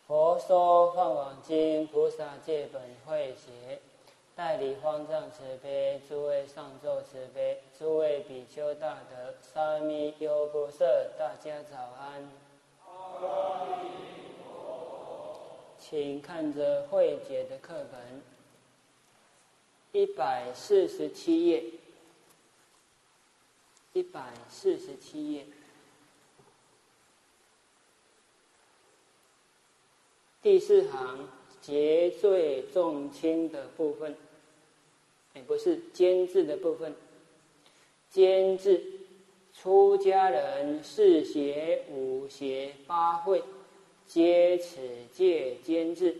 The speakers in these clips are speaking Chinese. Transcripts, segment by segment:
佛说《放网经》，菩萨戒本会写，代理方丈慈悲，诸位上座慈悲，诸位比丘大德，沙弥优婆塞，大家早安。请看着慧解的课本147页，147页。第4行结罪重轻的部分，不是监制的部分。监制，出家人4邪、5邪、8会，皆此戒监制。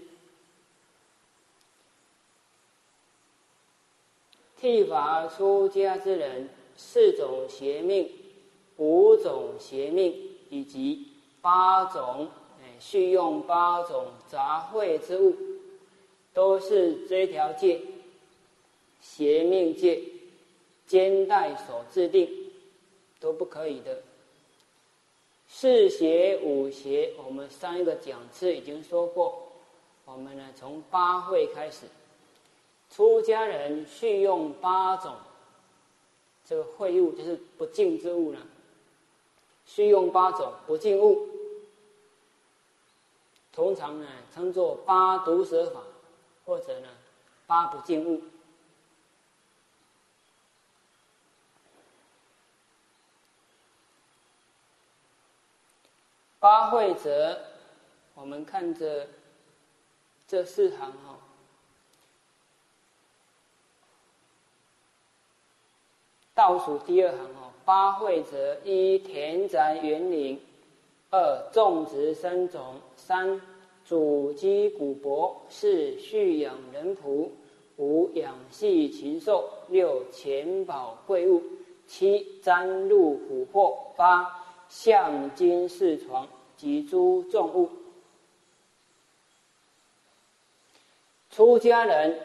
剃发出家之人，4种邪命、5种邪命，以及8种续用8种杂秽之物，都是这条戒邪命戒监代所制定，都不可以的。4邪、5邪，我们上一个讲次已经说过，我们呢从8会开始，出家人续用8种这个秽物，就是不净之物呢，续用8种不净物。通常呢称作8毒蛇法，或者呢8不净物。8会者，我们看着这4行倒数第2行8会者：1田宅园林，2种植生种，3主鸡古帛，4蓄养人仆，5养系禽兽，6钱宝贵物，7沾入琥珀，8象金饰床及诸重物。出家人，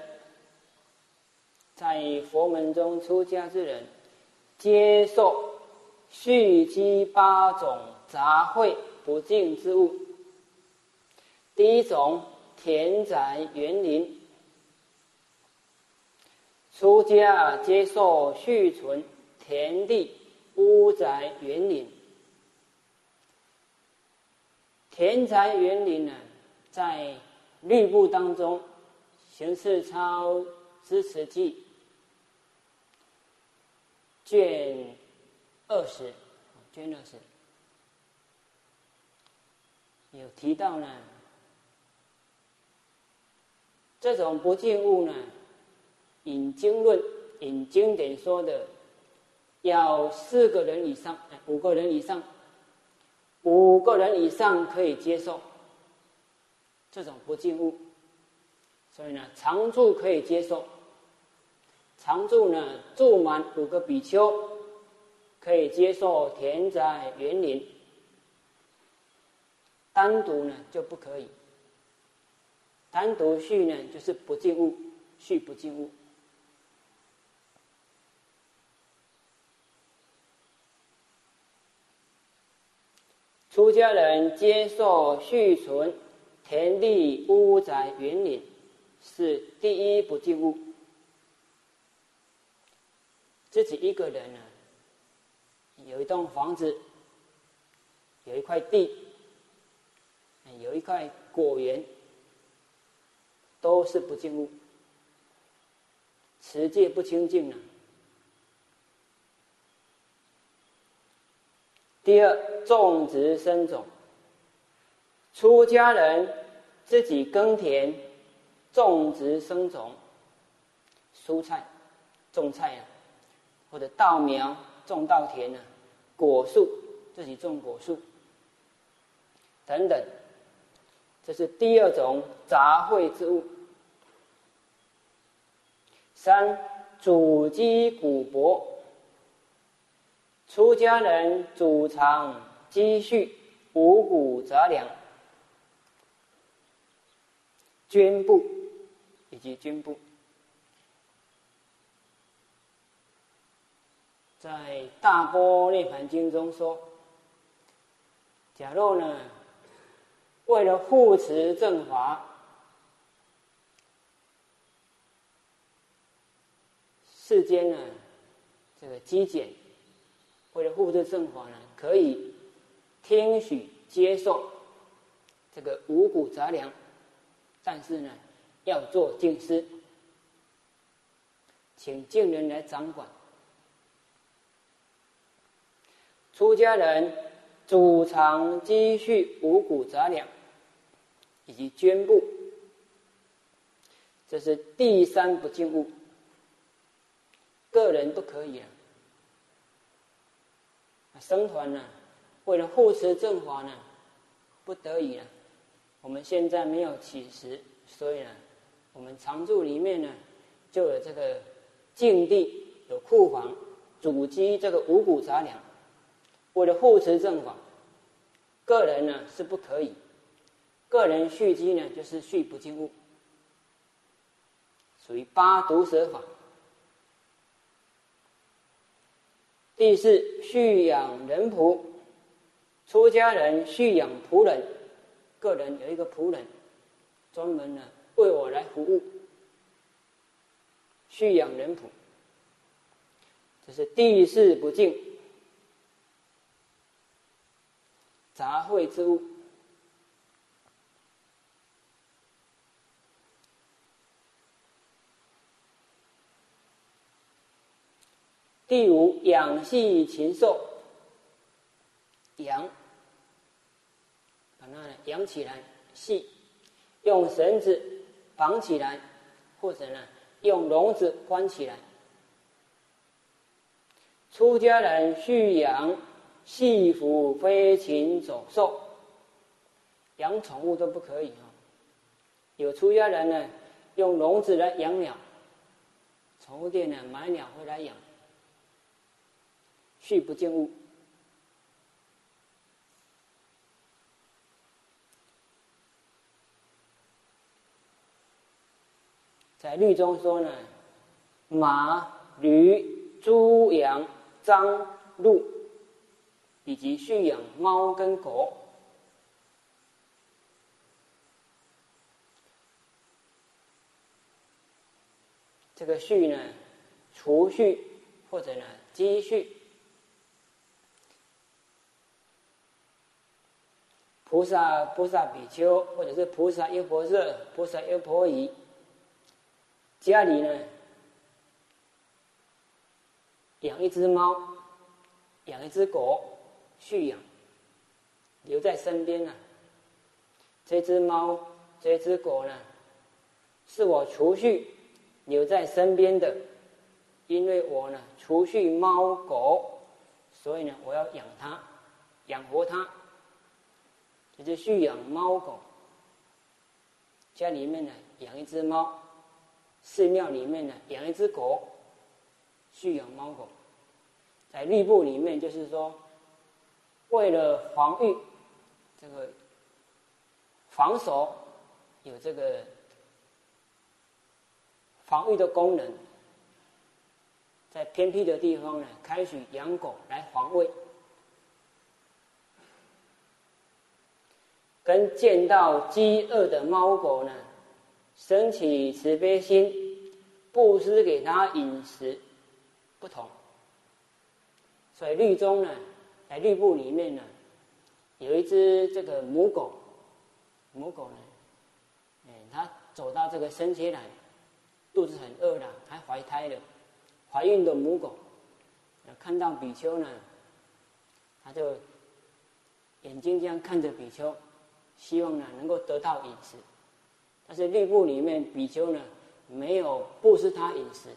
在佛门中出家之人，接受蓄积8种杂秽不净之物。第1种田宅园林，出家接受续存田地、屋宅、园林。田宅园林呢，在律部当中，刑事操支持记卷20有提到呢，这种不净物呢，引经论、引经典说的，要4个人以上，5个人以上，5个人以上可以接受这种不净物。所以呢，常住可以接受，常住呢住满5个比丘，可以接受田宅园林。单独呢就不可以。单独续呢就是不净物，续不净物。出家人接受续存田地、屋宅、园林，是第1不净物。自己一个人呢，有一栋房子，有一块地，有一块果园，都是不净物，持戒不清净了。第2，种植生种，出家人自己耕田，种植生种，蔬菜种菜或者稻苗种稻田果树自己种果树等等，这是第2种杂秽之物。3主鸡古帛，出家人主藏积蓄五谷杂粮、绢布以及绢布。在《大般涅盘经》中说，假若呢为了护持正法，世间呢这个积减，为了护持正法呢，可以听许接受这个五谷杂粮，但是呢要做净施，请净人来掌管。出家人主常积蓄五谷杂粮以及绢布，这是第三不净物，个人不可以啊。僧团呢，为了护持正法呢，不得已了。我们现在没有起食，所以呢，我们常住里面呢，就有这个净地，有库房，主积这个五谷杂粮。为了护持正法，个人呢是不可以。个人蓄积呢，就是蓄不净物，属于八毒蛇法。第四，蓄养人仆。出家人蓄养仆人，个人有一个仆人，专门呢为我来服务。蓄养人仆，这是第四不净。杂秽之物。第五，养系禽兽。养，把它养起来，系，用绳子绑起来，或者呢用笼子关起来。出家人蓄养细服飞禽走兽，养宠物都不可以啊。有出家人呢，用笼子来养鸟，宠物店呢买鸟回来养，蓄不净物。在律中说呢，马、驴、猪、羊、獐、鹿，以及蓄养猫跟狗。这个蓄呢，储蓄或者呢积蓄。菩萨比丘，或者是菩萨优婆塞、菩萨优婆夷，家里呢养一只猫，养一只狗，蓄养，留在身边呢。这只猫、这只狗呢，是我储蓄留在身边的，因为我呢储蓄猫狗，所以呢我要养它，养活它，就是蓄养猫狗。家里面呢养一只猫，寺庙里面呢养一只狗，蓄养猫狗。在律部里面就是说，为了防御这个防守，有这个防御的功能，在偏僻的地方呢开始养狗来防卫。跟见到饥饿的猫狗呢升起慈悲心，布施给它饮食不同。所以律中呢，在律部里面呢，有一只这个母狗呢，它走到这个生前来，肚子很饿了，还怀胎了，怀孕的母狗，看到比丘呢，它就眼睛这样看着比丘，希望呢能够得到饮食。但是律部里面比丘呢没有布施他饮食，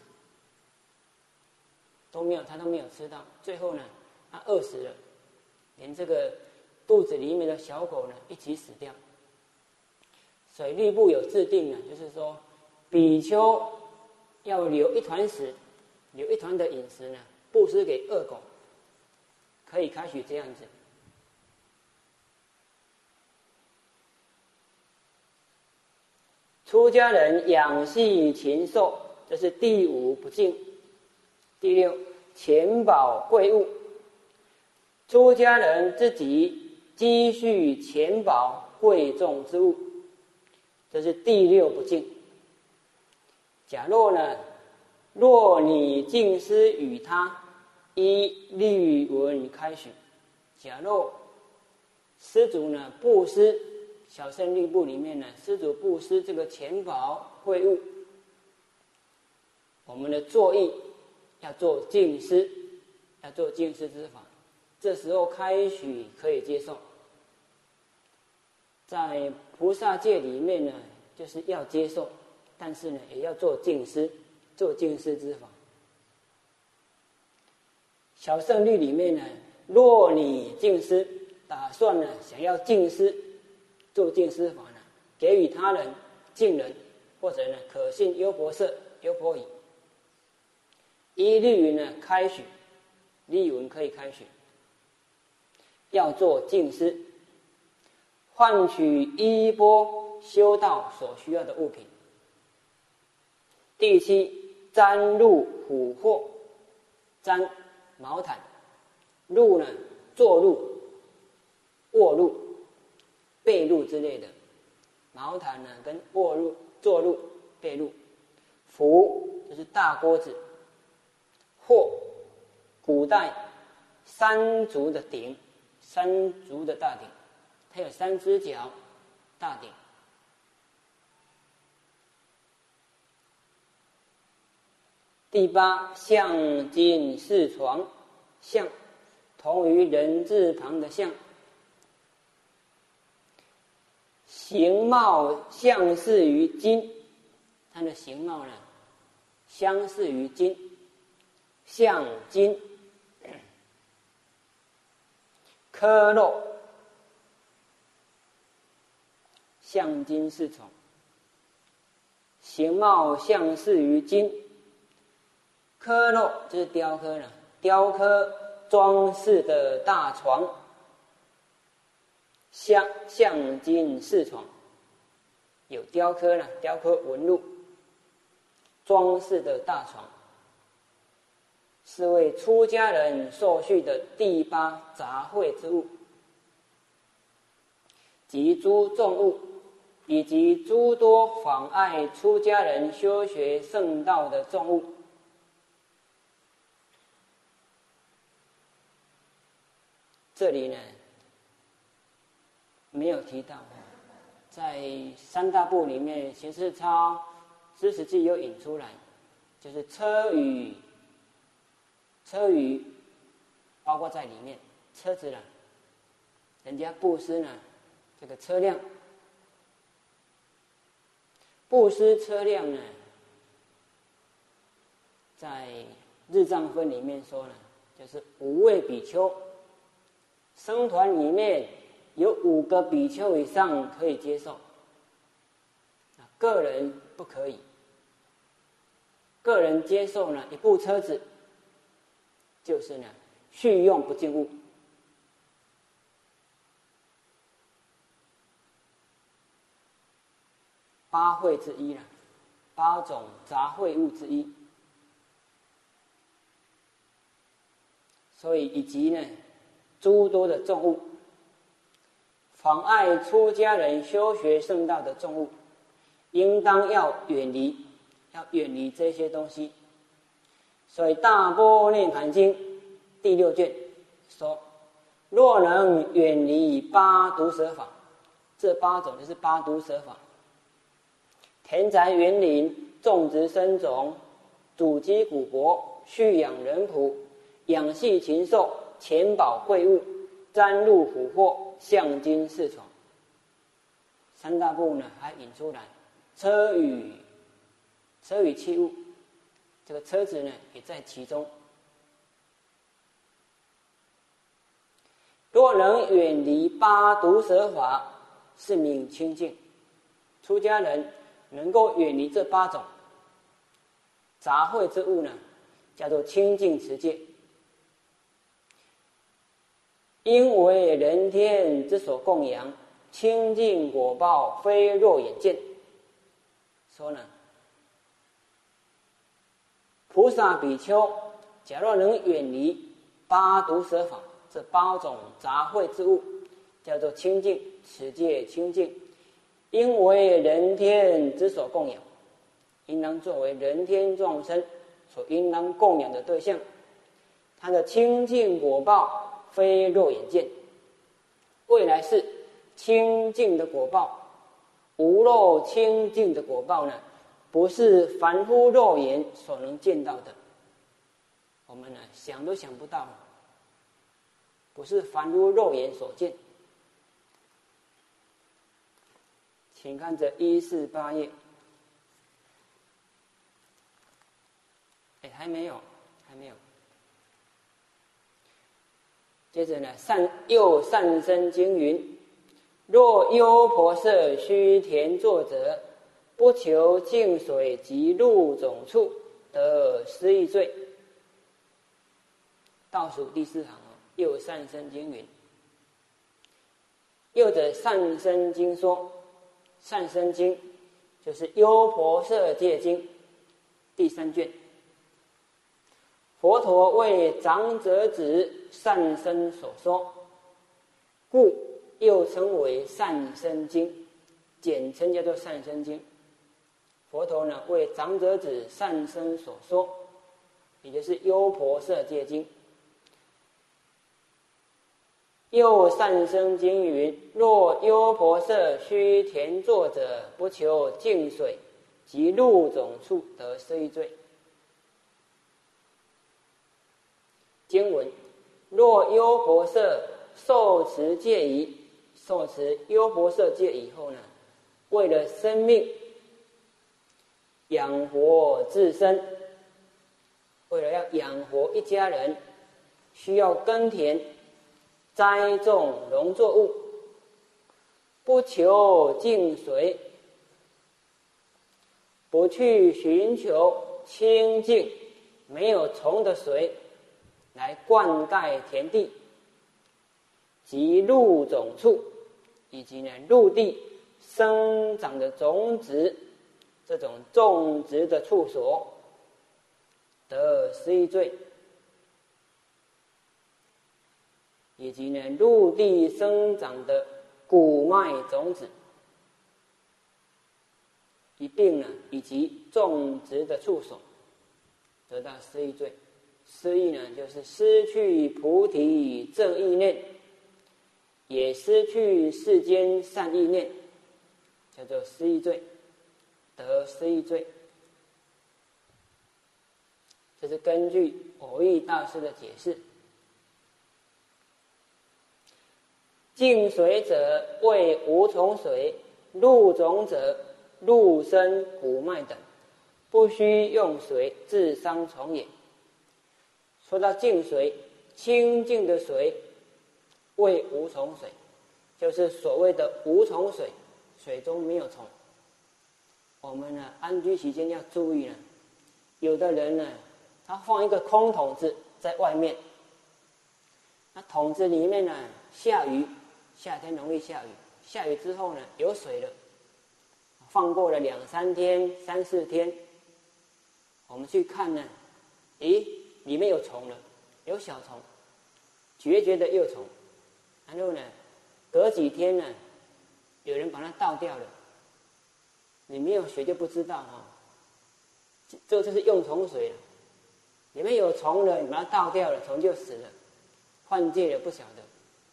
他都没有吃到，最后呢他饿死了，连这个肚子里面的小狗呢一起死掉。所以律部有制定呢，就是说比丘要留一团食，留一团的饮食呢布施给恶狗，可以开始这样子。出家人养系禽兽，这是第五不净。第六，钱宝贵物。出家人自己积蓄钱宝贵重之物，这是第六不敬。假若呢，若你敬施与他，依律文开许。假若施主呢布施，小乘律部里面呢，施主布施这个钱宝秽物，我们的作意要做敬施，要做敬施之法，这时候开许可以接受。在菩萨界里面呢，就是要接受，但是呢，也要做敬施，做敬施之法。小乘律里面呢，若你敬施，打算呢想要敬施，做敬施法呢，给予他人、敬人，或者呢可信优婆塞、优婆夷，依律呢开许，律文可以开许，要做敬施，换取衣钵修道所需要的物品。第七，沾褥琥珀，沾毛毯，褥呢坐褥、卧褥、被褥之类的，毛毯呢跟卧褥、坐褥、被褥。釜就是大锅子，或古代三足的鼎，三足的大鼎，它有三只脚，大鼎。第八，象金饰床，象同于人字旁的象，形貌相似于金，它的形貌呢相似于金，象金。科肉，象金饰床，形貌相似于金。科肉就是雕刻了，雕刻装饰的大床，象金饰床，有雕刻了，雕刻纹路，装饰的大床，是为出家人受续的第八杂秽之物，及诸众物，以及诸多妨碍出家人修学圣道的众物。这里呢没有提到，在三大部里面，贤士抄知识记有引出来，就是车舆包括在里面，车子了，人家布施呢，这个车辆，布施车辆呢，在日藏分里面说呢，就是5位比丘。僧团里面有5个比丘以上可以接受，个人不可以。个人接受呢，一部车子就是呢续用不净物。八秽之一了，8种杂秽物之一。所以以及呢诸多的众物，妨碍出家人修学圣道的众物，应当要远离这些东西。所以《大般涅盘经》第6卷说，若能远离8毒蛇法，这8种就是8毒蛇法：田宅园林、种植生种、主积古帛、蓄养人仆、养系禽兽、钱宝贵物、沾入琥珀、象金饰床。三大部呢还引出来车舆器物，这个车子呢也在其中。若能远离8毒蛇法，是名清净。出家人能够远离这8种杂秽之物呢，叫做清净持戒。因为人天之所供养，清净果报非若眼见。说呢，菩萨比丘假若能远离8毒蛇法，这8种杂秽之物， 叫做清净，此界清净，应为人天之所供养，应当作为人天众生所应当供养的对象。它的清净果报非肉眼见，未来是清净的果报，无漏清净的果报呢，不是凡夫肉眼所能见到的，我们呢想都想不到了，不是凡夫肉眼所见。请看这148页，还没有。接着呢，又善生经云：若优婆塞须田作者，不求净水及入种处，得失意罪。倒数第4行又善生经云。又者善生经说，善生经就是优婆塞戒经第3卷。佛陀为长者子善生所说，故又称为善生经，简称叫做善生经。佛陀呢为长者子善生所说，也就是优婆塞戒经。又善生经云：若优婆塞须田作者，不求净水及入种处，得失意罪。经文：若优婆塞受持戒仪，受持优婆塞戒以后呢，为了生命养活自身，为了要养活一家人，需要耕田栽种农作物，不求净水，不去寻求清净没有虫的水来灌溉田地，及入种处，以及呢陆地生长的种子，这种种植的处所，得失意罪。以及呢陆地生长的谷麦种子一并呢，以及种植的处所，得到失意罪。失意呢，就是失去菩提正意念，也失去世间善意念，叫做失意罪，得失意罪。这是根据蕅益大师的解释。净水者为无虫水，入种者入生谷麦等，不须用水自伤虫也。说到净水，清净的水为无虫水，就是所谓的无虫水，水中没有虫。我们呢安居期间要注意呢，有的人呢他放一个空桶子在外面，那桶子里面呢下雨，夏天容易下雨，下雨之后呢有水了，放过了2、3天、3、4天，我们去看呢，里面有虫了，有小虫，决绝的幼虫。然后呢，隔几天呢，有人把它倒掉了。你没有学就不知道这就是用虫水了。里面有虫了，你把它倒掉了，虫就死了，换界了不晓得。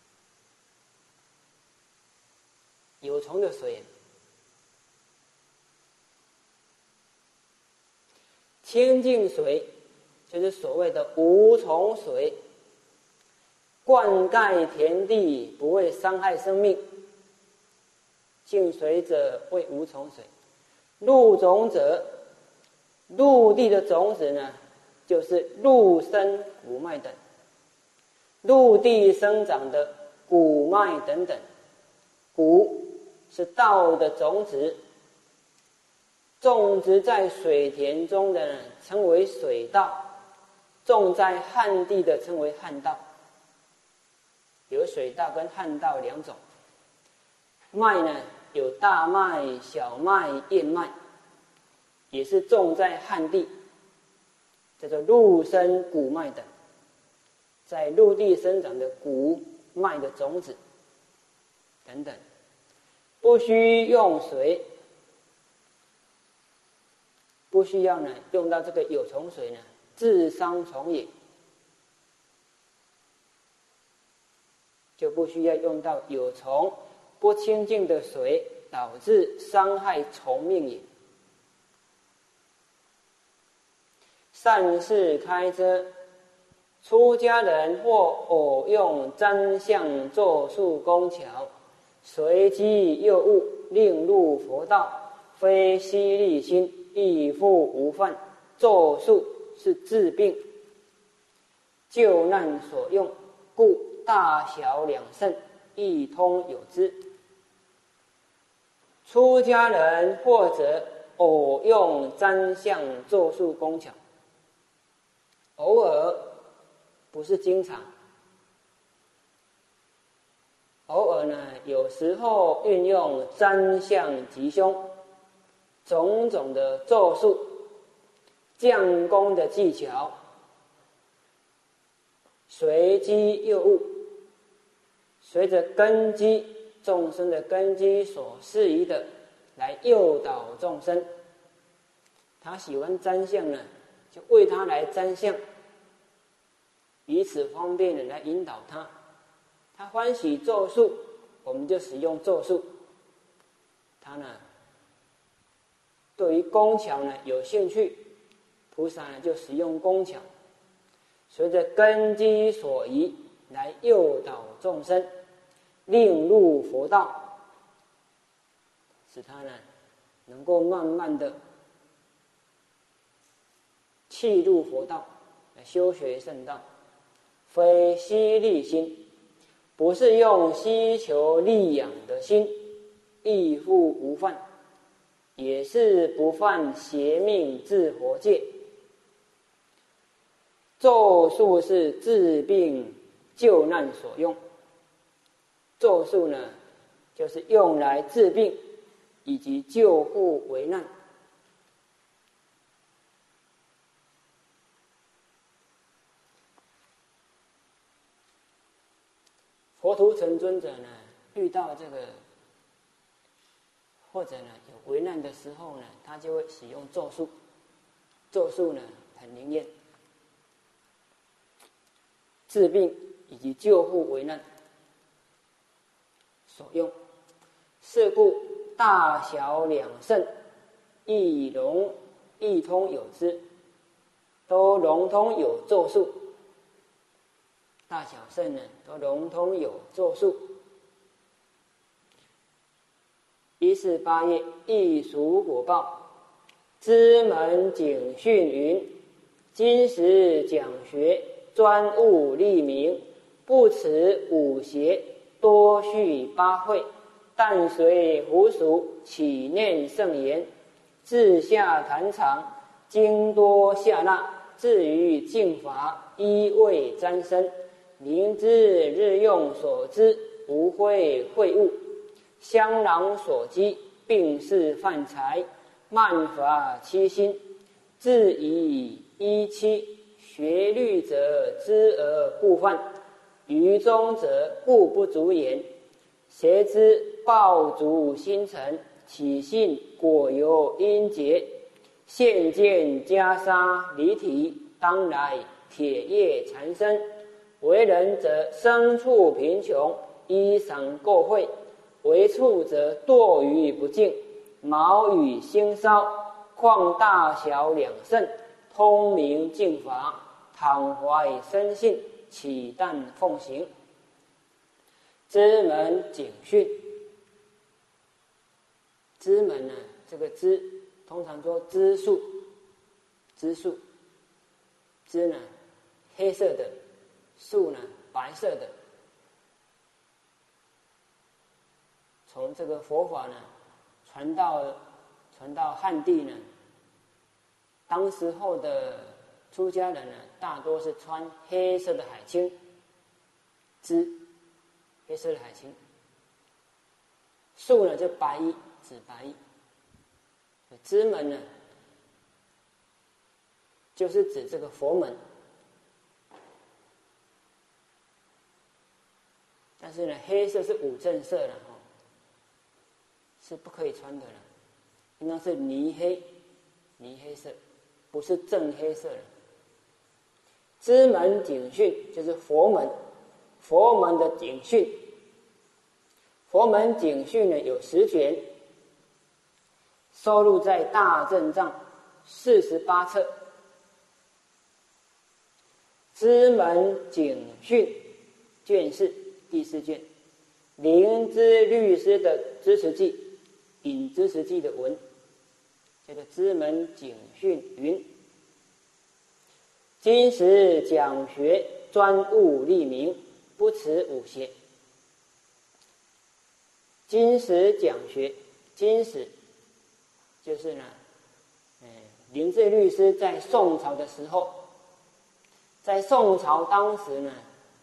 有虫的水，清净水就是所谓的无虫水，灌溉田地不会伤害生命。净水者为无虫水，入种者，陆地的种子呢，就是陆生谷麦等，陆地生长的谷麦等等。谷是稻的种子，种植在水田中的呢称为水稻，种在旱地的称为旱稻。有水稻跟旱稻2种。麦呢有大麦、小麦、燕麦，也是种在旱地，叫做陆生谷麦等，在陆地生长的谷麦的种子。 等等，不需用水，不需要呢用到这个有虫水呢，自伤虫也，就不需要用到有虫不清净的水，导致伤害虫命也。善事开遮，出家人或偶用占相咒术工巧，随机诱物，令入佛道，非犀利心，亦复无犯。咒术是治病、救难所用，故大小两圣一通有之。出家人或者偶用占相咒术工巧，偶尔不是经常，偶尔呢，有时候运用占相吉凶种种的咒术、降功的技巧，随机诱物，随着根基众生的根基所适宜的来诱导众生。他喜欢占相呢，就为他来占相，以此方便的来引导他。他欢喜咒术，我们就使用咒术。他呢，对于工巧呢有兴趣，菩萨呢就使用工巧，随着根基所宜来诱导众生，令入佛道，使他呢能够慢慢的契入佛道，来修学圣道。非犀利心，不是用希求利养的心，亦复无犯，也是不犯邪命治活戒。咒术是治病救难所用，咒术呢，就是用来治病以及救护危难。佛图澄尊者呢，遇到这个或者呢有危难的时候呢，他就会使用咒术。咒术呢很灵验，治病以及救护危难所用。是故大小两圣一通有之，都融通有咒术。大小圣呢，都融通有咒术。148页，异熟果报，知门警训云：今时讲学，专务立名，不持五邪，多续八会，但随胡俗，起念圣言，自下坛场，经多下纳，至于净法，依位沾身。明知日用所知，不会秽物；香囊所积，并是犯财，慢法欺心。自以依期，学律者知而不犯，愚忠者故不足言。谁知爆竹星辰，起信果由因结。现见袈裟离体，当来铁叶缠身。为人者牲畜贫穷，衣裳垢秽；为畜者堕于不净，毛羽腥骚。况大小两圣，通明净法，倘怀深信，岂但奉行。知门警训，知门呢，这个知通常说知数，知数，知呢黑色的，树呢白色的。从这个佛法呢传到汉地呢，当时候的出家人呢，大多是穿黑色的海青，织黑色的海青。素呢就白衣，指白衣。支门呢，就是指这个佛门。但是呢，黑色是五正色的哈， 是不可以穿的了，应当是泥黑色，不是正黑色的。支门警训就是佛门，佛门的警训，佛门警训呢有10卷，收录在大正藏48册。支门警训卷4第4卷，灵芝律师的支持记，引支持记的文，叫做支门警训云：今时讲学专务立名，不持五邪。今时讲学，今时就是呢，灵芝律师在宋朝的时候，在宋朝当时呢，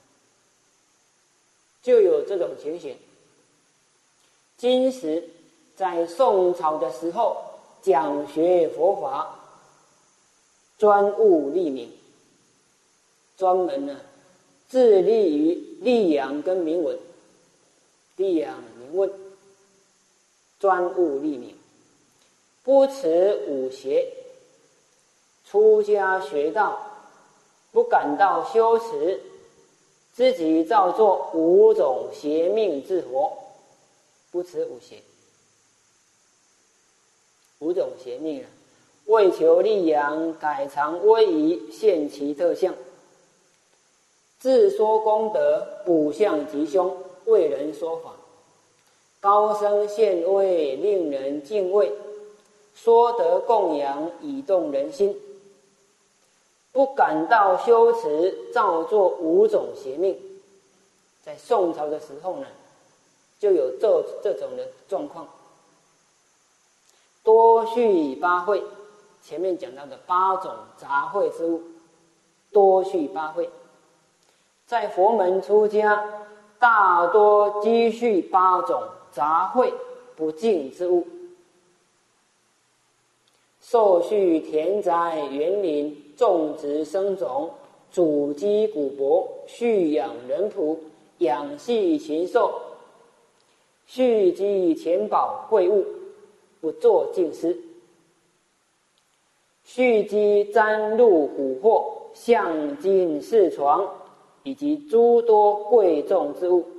就有这种情形。今时在宋朝的时候讲学佛法，专务立名，专门呢致力于立扬跟明文，立扬明文，专务立名，不持五邪，出家学道，不感到羞耻，自己造作5种邪命治活，不持五邪。5种邪命啊，为求利扬，改常威仪，现其特相，自说功德，补相吉凶，为人说法，高声现威，令人敬畏，说得供养，以动人心，不感到羞耻，造作5种邪命。在宋朝的时候呢，就有这种的状况。多续8会，前面讲到的8种杂秽之物，多续8会，在佛门出家，大多积蓄8种杂秽不净之物，受续田宅园林，种植生种，主积谷帛，蓄养人仆，养系禽兽，蓄积钱宝贵物，不作净施，蓄积瞻鹿虎货，象金饰床，以及诸多贵重之物。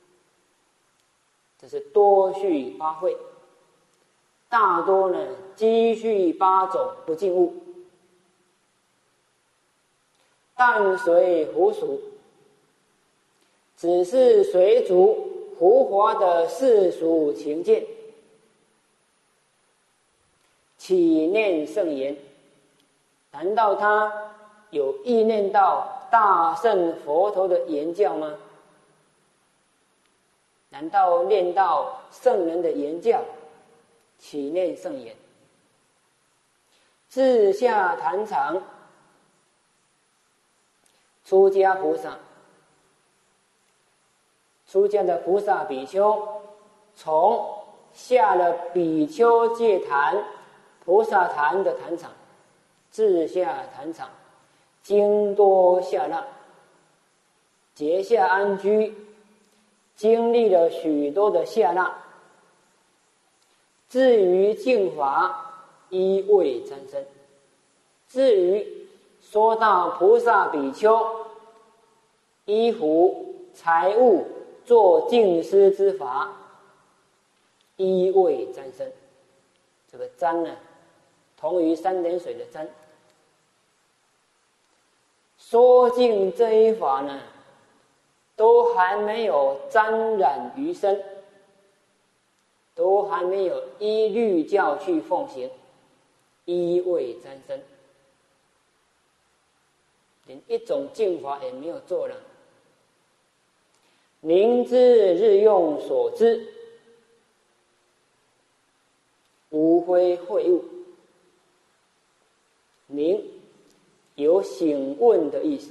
这是多蓄8会，大多呢积蓄8种不净物。淡水湖俗，只是随逐胡华的世俗情见，起念圣言，难道他有意念到大圣佛陀的言教吗？难道念到圣人的言教，起念圣言，自下坛场，出家菩萨，出家的菩萨比丘，从下了比丘戒坛、菩萨坛的坛场，自下坛场，经多下纳，结下安居，经历了许多的下纳，至于净法，依位沾身。至于说到菩萨比丘衣服财物做净施之法，依位沾身。这个沾呢，同于3点水的沾。说尽这一法呢，都还没有沾染于身，都还没有依律教去奉行，依位沾身，连一种净法也没有做了。灵知日用所知，无非秽物。灵有醒问的意思，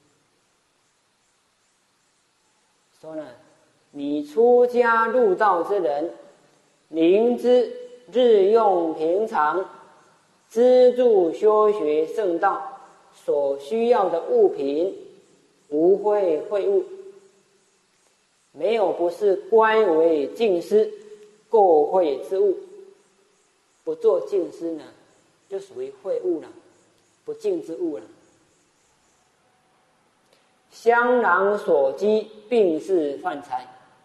说呢，你出家入道之人，灵知日用平常资助修学圣道所需要的物品，无非秽物，没有不是乖为净施， 过秽之物，不做净施呢，就属于秽物了，不净之物了。香囊所积，并是饭财。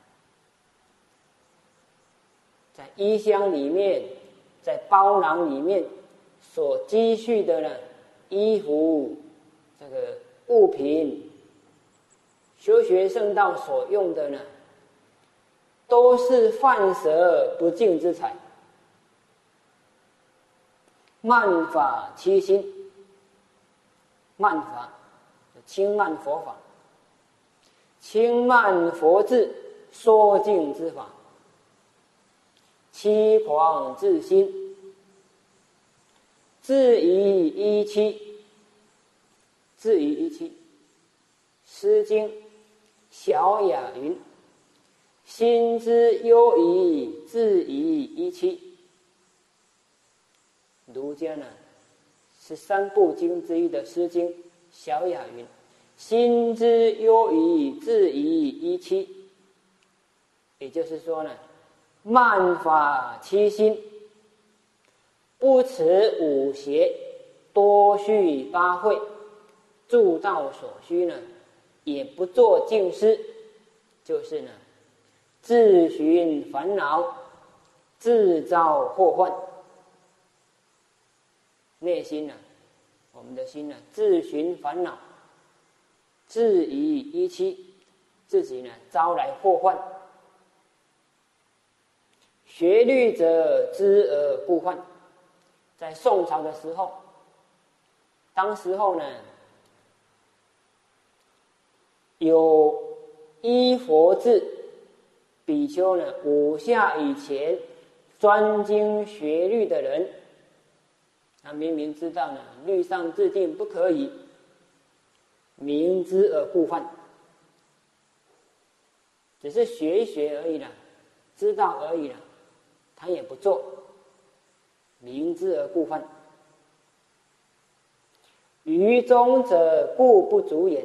在衣箱里面，在包囊里面所积蓄的呢，衣服、这个物品，修学圣道所用的呢，都是犯舍不净之财。慢法七心，慢法轻慢佛法，轻慢佛智说净之法，欺狂自心，自疑一期，自疑一期。诗经小雅云：心之忧疑，自疑一期。儒家呢是三部经之一的《诗经》小雅云：心之忧疑，自疑一期。也就是说呢，慢法七心，不持五邪，多续八会，助道所需呢，也不做净施，就是呢自寻烦恼，自造祸患。内心呢，我们的心呢，自寻烦恼，自疑一期，自己呢招来祸患。学律者知而不患。在宋朝的时候，当时候呢，有依佛制比丘呢5下以前专精学律的人，他明明知道呢律上制定不可以，明知而不犯，只是学一学而已啦，知道而已啦，他也不做，明知而不犯。于中者故不足言。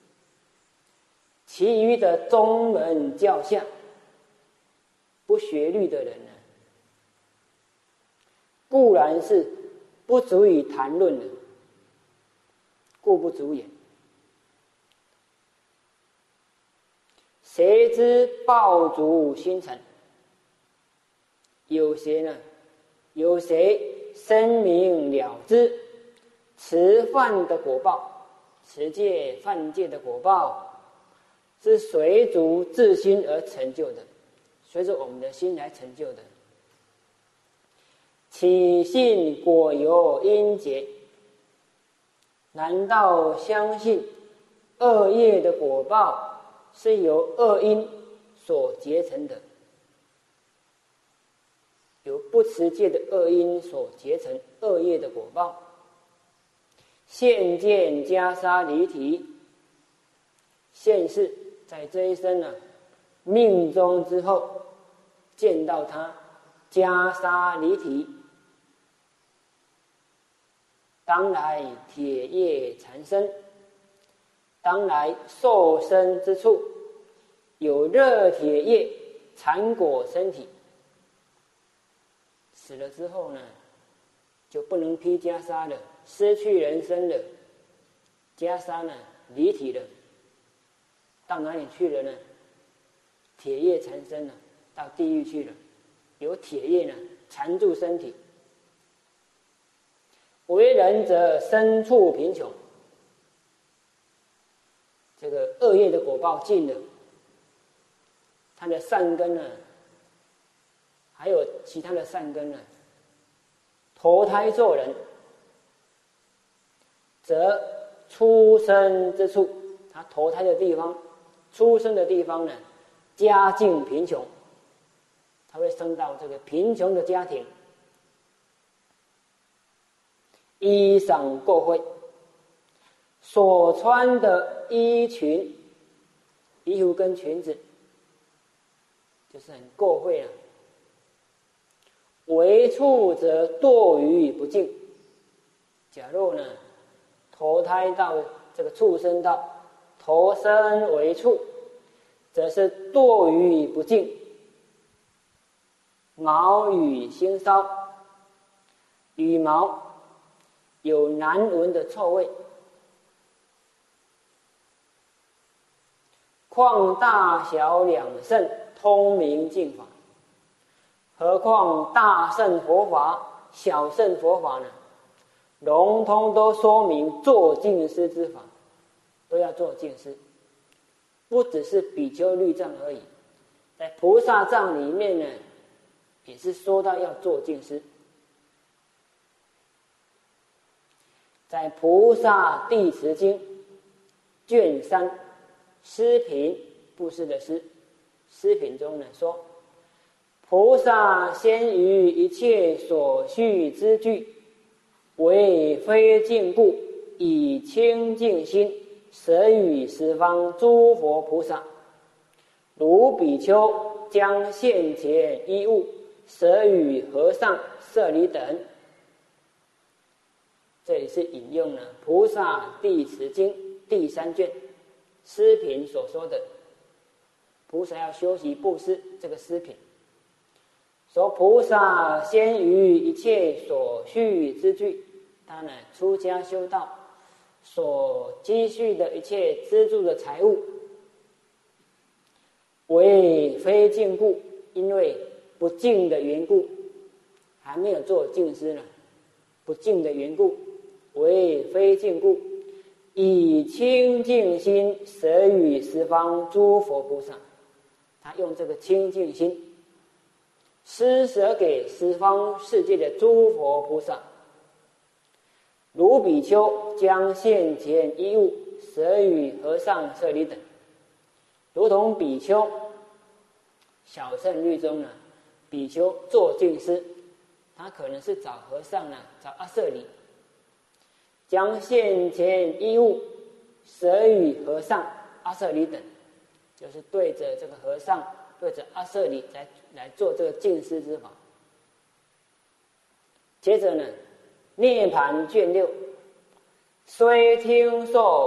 其余的宗门教下不学律的人呢，固然是不足以谈论的，故不足言。谁知爆竹星辰？有谁呢？有谁声明了知持犯的果报，持戒犯戒的果报是随逐自心而成就的，随着我们的心来成就的。起信果由因结，难道相信恶业的果报是由恶因所结成的？由不持戒的恶因所结成恶业的果报。现见袈裟离体，现世在这一生呢，命中之后见到他袈裟离体，当来铁叶缠身，当来受身之处有热铁叶缠裹身体。死了之后呢，就不能披袈裟了，失去人身了，袈裟呢离体了，到哪里去了呢？铁叶缠身了，到地狱去了，有铁叶呢缠住身体。为人者身处贫穷，这个恶业的果报尽了，他的善根呢，还有其他的善根呢，投胎做人，则出生之处，他投胎的地方，出生的地方呢，家境贫穷，他会生到这个贫穷的家庭。衣裳垢秽，所穿的衣裙、衣服跟裙子，就是很垢秽啊。为畜则堕于不净。假若呢，投胎到这个畜生道，投身为畜，则是堕于不净。 毛与腥骚，羽毛有难闻的臭味，况大小两圣通明净法，何况大乘佛法、小乘佛法呢？笼统都说明做净施之法，都要做净施，不只是比丘律藏而已，在菩萨藏里面呢，也是说到要做净施。在《菩萨地持经》卷3施品布施的施，施品中呢说，菩萨先于一切所需之具，为非净故，以清净心舍与十方诸佛菩萨，如比丘将现前衣物舍与和尚、舍利等。这里是引用了《菩萨地持经》第3卷施品所说的菩萨要修习布施这个施品，说菩萨先于一切所需之具，他呢出家修道所积蓄的一切资助的财物，为非净故，因为不净的缘故，还没有做净施呢，不净的缘故，为非净故，以清净心舍与十方诸佛菩萨，他用这个清净心施舍给十方世界的诸佛菩萨，如比丘将现前衣物舍与和尚、舍利等，如同比丘小乘律中呢，比丘做净施，他可能是找和尚呢，找阿舍利，将现前衣物舍与和尚、阿舍利等，就是对着这个和尚、对着阿舍利来做这个净施之法。接着呢，涅盘卷6，虽听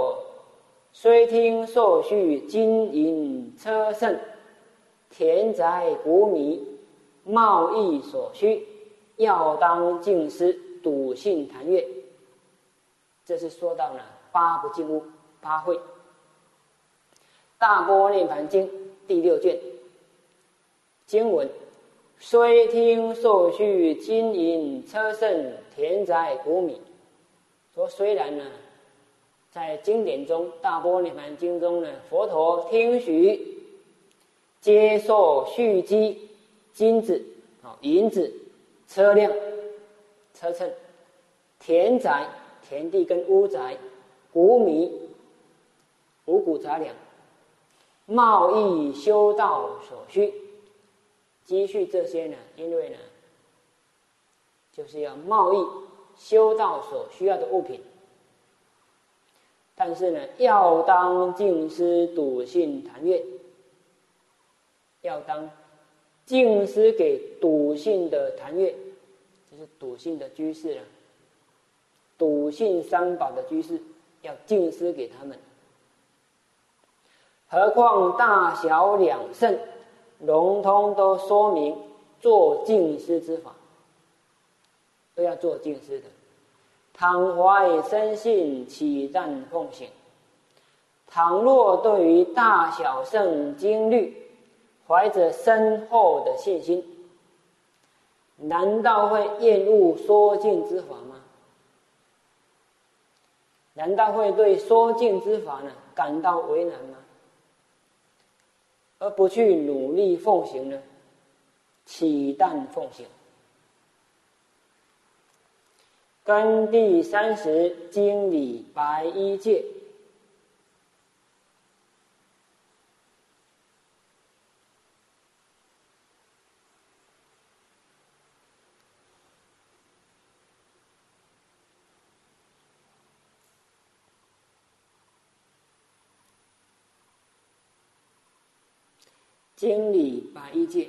受续金银车乘田宅谷米贸易所需，要当净施笃信檀越。这是说到呢8不净物8会。大般涅盘经第6卷经文，虽听受续金银车乘田宅谷米，说虽然呢在经典中大般涅盘经中呢，佛陀听许接受蓄积金子、银子、车辆、车乘、田宅、田地跟屋宅、谷米、五谷杂粮、贸易修道所需，积蓄这些呢，因为呢就是要贸易修道所需要的物品，但是呢要当净施笃信檀越，要当净施给笃信的檀越，就是笃信的居士了，笃信三宝的居士，要净施给他们。何况大小两圣，笼统都说明做净施之法，都要做净施的。倘怀深信，岂但奉行？倘若对于大小圣经律怀着深厚的信心，难道会厌恶说净之法吗？难道会对说净之法呢感到为难吗？而不去努力奉行呢？岂但奉行？根第30经理白衣戒。经理白衣戒，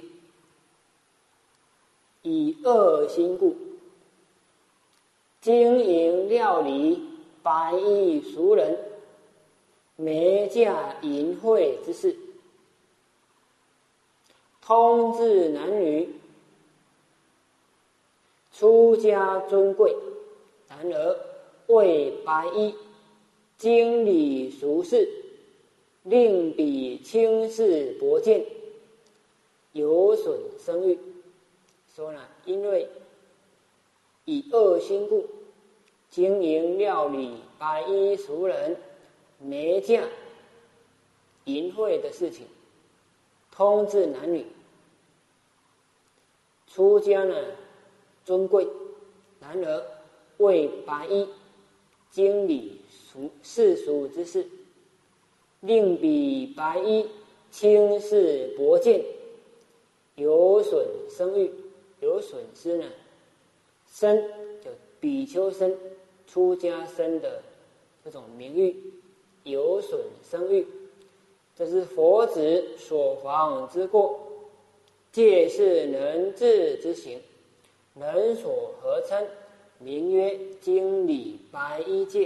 以恶心故，经营料理白衣俗人，媒价淫秽之事，通治男女， 出家尊贵，然而为白衣，经理俗事，令彼轻视薄贱，有损声誉。说呢，因为以恶心故，经营料理白衣俗人媒嫁淫秽的事情，通治男女。出家呢尊贵，然而为白衣，经理世俗之事，令彼白衣轻视薄贱，有损声誉。有损失呢身，就比丘身出家身的这种名誉，有损声誉，这是佛子所防之过，戒是能治之行，人所合称，名曰经理白衣戒。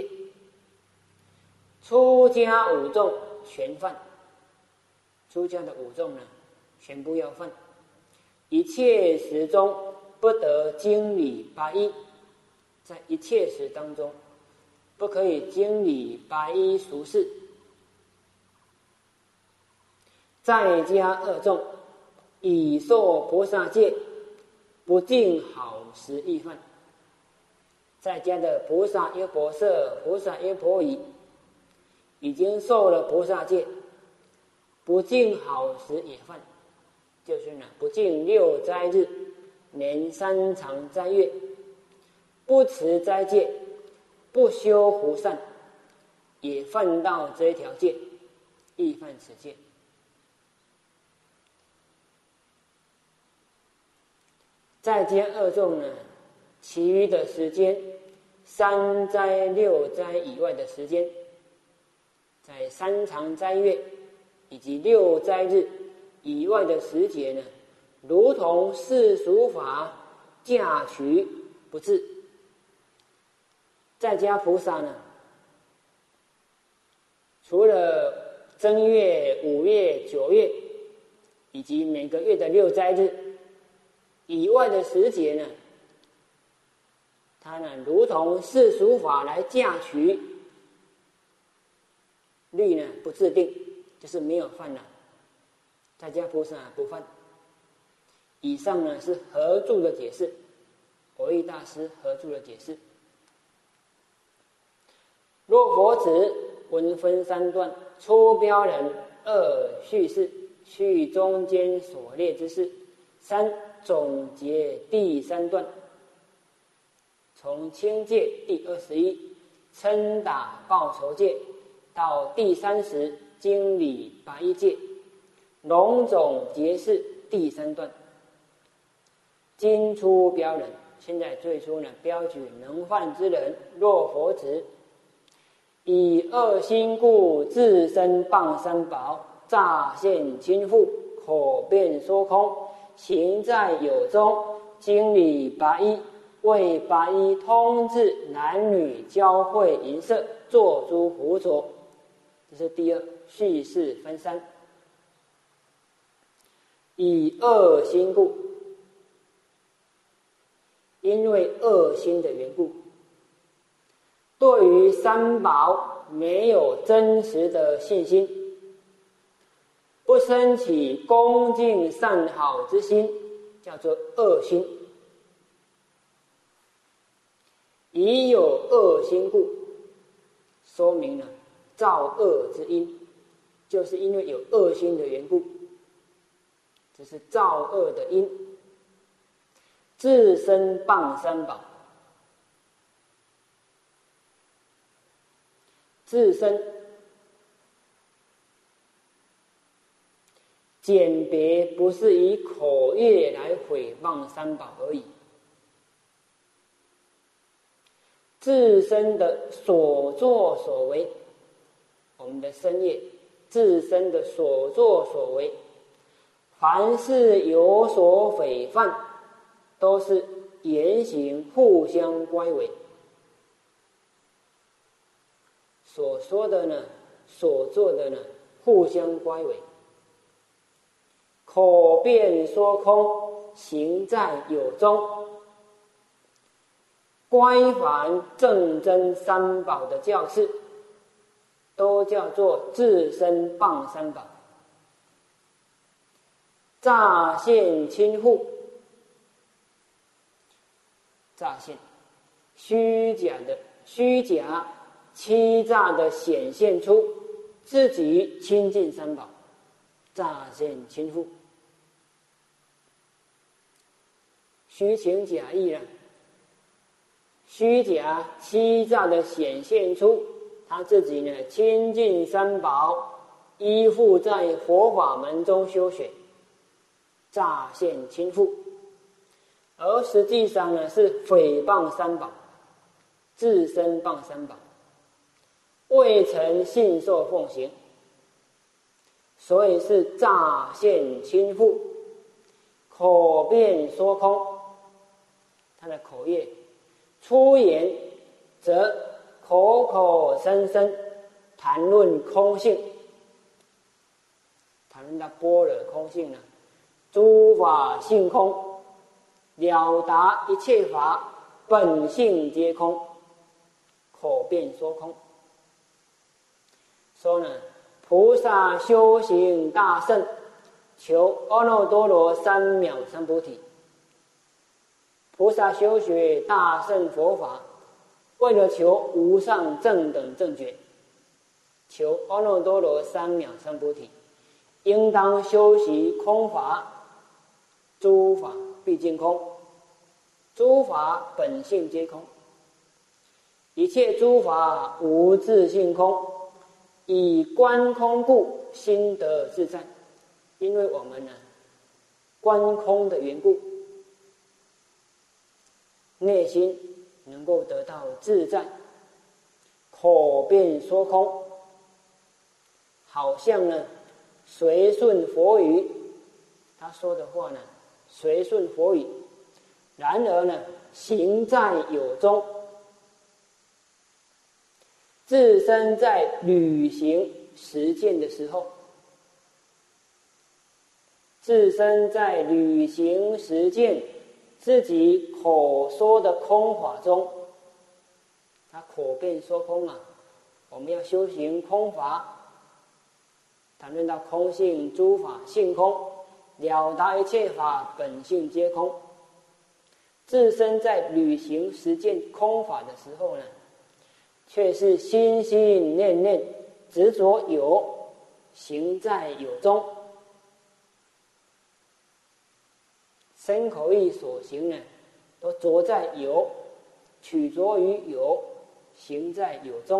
出家五众全犯，出家的五众呢全部要犯，一切时中不得经理白衣，在一切时当中不可以经理白衣俗事。在家二众已受菩萨戒，不尽好食易饭。在家的菩萨耶婆舍、菩萨耶婆夷已经受了菩萨戒，不尽好食也饭，就是呢不尽六斋日，年三常斋月，不持斋戒，不修胡善，也犯到这一条戒，亦犯此戒。在家二众呢，其余的时间，三斋六斋以外的时间，在三常斋月以及六斋日以外的时节呢，如同世俗法嫁娶不至。在家菩萨呢，除了正月、五月、九月以及每个月的六斋日以外的时节呢，他呢如同世俗法来嫁娶，律呢不制定，就是没有犯了。在家菩萨不犯。以上呢是合著的解释，蕅益大师合著的解释。若佛子文分三段，初标人，二叙事，叙中间所列之事，三总结第三段，从清戒第21称打报仇戒到第30经理白衣戒，龙总结释第三段。今初标人，现在最初呢标举能犯之人，若佛子以恶心故，自身谤三宝，诈现亲附，口辩说空，行在有中，经理白衣，为白衣通治男女交会淫色，做诸胡浊。这是第二，叙事分三。以恶心故，因为恶心的缘故，对于三宝没有真实的信心，不生起恭敬善好之心，叫做恶心。已有恶心故，说明了造恶之因，就是因为有恶心的缘故，这是造恶的因。自身谤三宝，自身简别不是以口业来毁谤三宝而已，自身的所作所为，我们的身业，自身的所作所为，凡是有所诽犯，都是言行互相乖违。所说的呢，所做的呢，互相乖违。口辩说空，行在有中， 乖凡正真三宝的教士，都叫做自身谤三宝。乍现亲附，乍现虚假欺诈的显现出自己亲近三宝，乍现亲附，虚情假意了，虚假欺诈的显现出他自己呢亲近三宝，依附在佛法门中修学，乍现亲附，而实际上呢是诽谤三宝，自身谤三宝，未曾信受奉行，所以是乍现亲附，口辩说空。他的口业出言则口口声声谈论空性，谈论到般若空性呢，诸法性空，了达一切法本性皆空，口辩说空。说呢，菩萨修行大圣，求阿耨多罗三藐三菩提。菩萨修学大乘佛法，为了求无上正等正觉，求阿耨多罗三藐三菩提，应当修习空法。诸法毕竟空，诸法本性皆空，一切诸法无自性空，以观空故，心得自在。因为我们呢，观空的缘故，内心能够得到自在，口辩说空，好像呢随顺佛语，他说的话呢随顺佛语，然而呢行在有中，自身在履行实践的时候，自身在履行实践自己口说的空法中，他口辩说空啊，我们要修行空法，谈论到空性，诸法性空，了达一切法本性皆空。自身在履行实践空法的时候呢，却是心心念念执着有，行在有中，身口意所行呢，都着在有，取着于有，行在有中。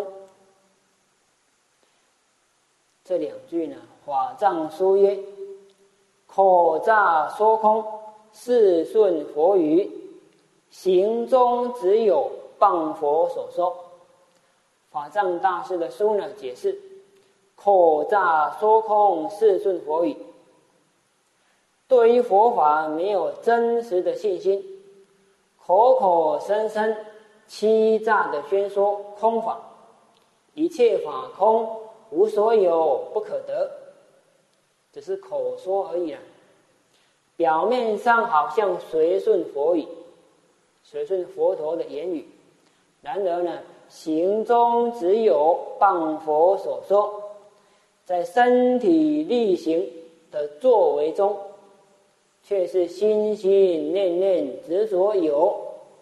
这两句呢，法藏书曰：口诈说空，是顺佛语，行中只有谤佛所说。法藏大师的书呢，解释口诈说空，是顺佛语。对于佛法没有真实的信心，口口声声欺诈的宣说空法，一切法空，无所有，不可得，只是口说而已啊。表面上好像随顺佛语，随顺佛陀的言语，然而呢，行中只有谤佛所说，在身体力行的作为中，却是心心念念执着有，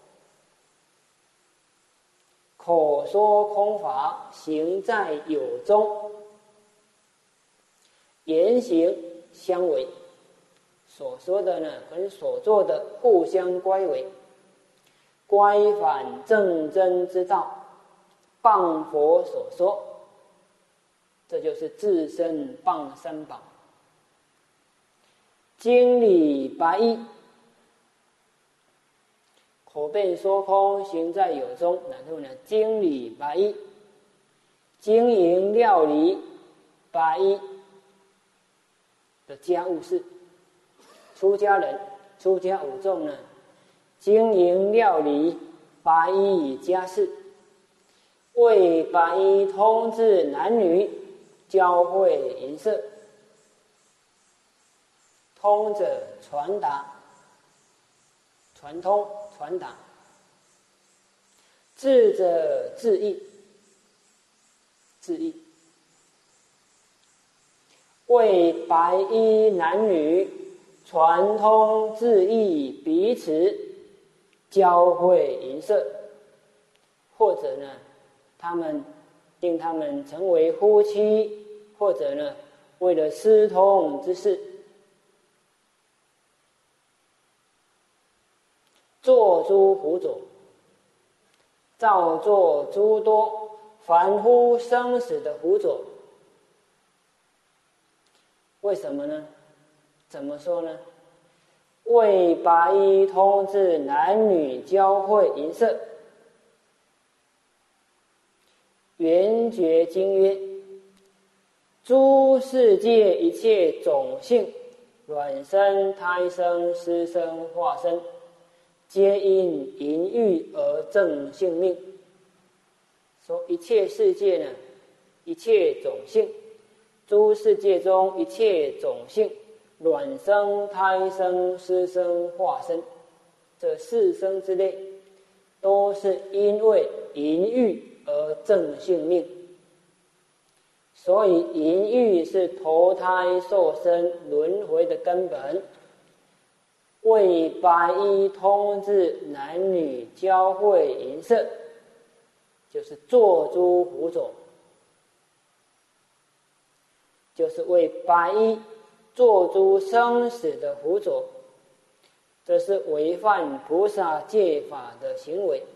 口说空法，行在有中，言行相违，所说的呢跟所做的互相乖违，乖反正真之道，谤佛所说，这就是自身谤三宝。经理白衣，口辩说空，行在有中，然后呢，经理白衣，经营料理白衣的家务事。出家人、出家五众呢，经营料理白衣家事，为白衣通知男女，教诲淫色，通者传达，传通传达， 智者自义，自义为白衣男女传通智义，彼此交汇银色，或者呢，令他们成为夫妻，或者呢，为了私通之事，作诸辅佐，造作诸多凡夫生死的辅佐。为什么呢？怎么说呢？为白衣通知男女交汇银色。圆觉经曰：诸世界一切种性，卵生、胎生、湿生、化生，皆因淫欲而正性命。说一切世界呢，一切种性，诸世界中一切种性，卵生、胎生、湿生、化生，这四生之类，都是因为淫欲而正性命。所以淫欲是投胎受生轮回的根本。为白衣通知男女交汇银色，就是作诸辅佐，就是为白衣做诸生死的辅佐，这是违犯菩萨戒法的行为。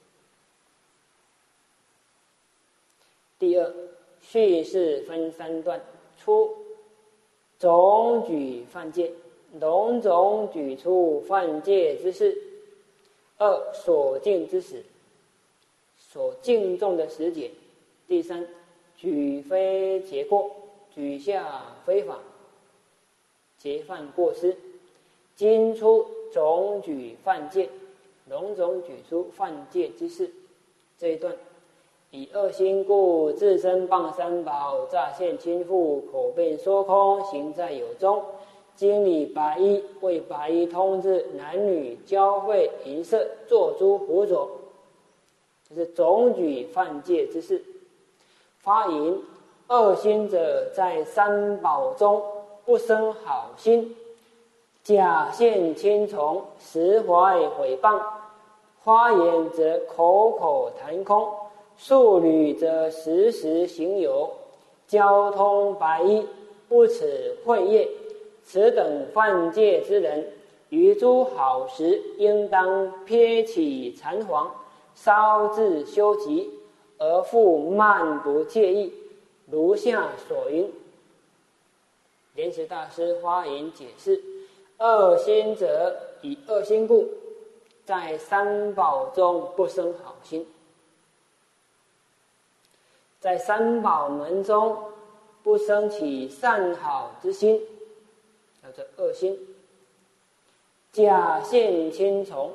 第二，叙事分三段：初，种举犯戒，种种举出犯戒之事；二，所敬之时，所敬重的时节；第三，举非结过，举下非法，结犯过失。今出种举犯戒，种种举出犯戒之事。这一段以恶心故，自身谤三宝，诈现亲父，口辩说空，行在有中。经理白衣，为白衣通知男女交汇银色，做诸辅佐，这是种举犯戒之事。发言：恶心者在三宝中不生好心，假现亲从，实怀毁谤。花言则口口谈空，术语则时时行有，交通白衣，不耻秽业。此等犯戒之人，于诸好时，应当撇起残黄，稍自修习，而复漫不介意。如下所云。莲池大师花言解释：恶心者，以恶心故，在三宝中不生好心，在三宝门中不生起善好之心，叫做恶心。假现亲从，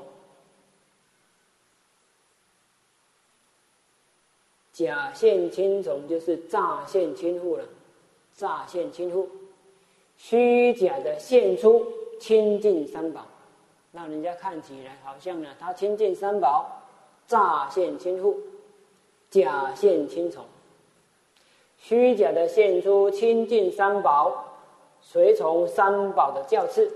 假现亲从就是诈现亲附了，诈现亲附，虚假的现出亲近三宝，让人家看起来好像呢他亲近三宝，诈现亲附，假现亲从，虚假的现出亲近三宝，随从三宝的教敕，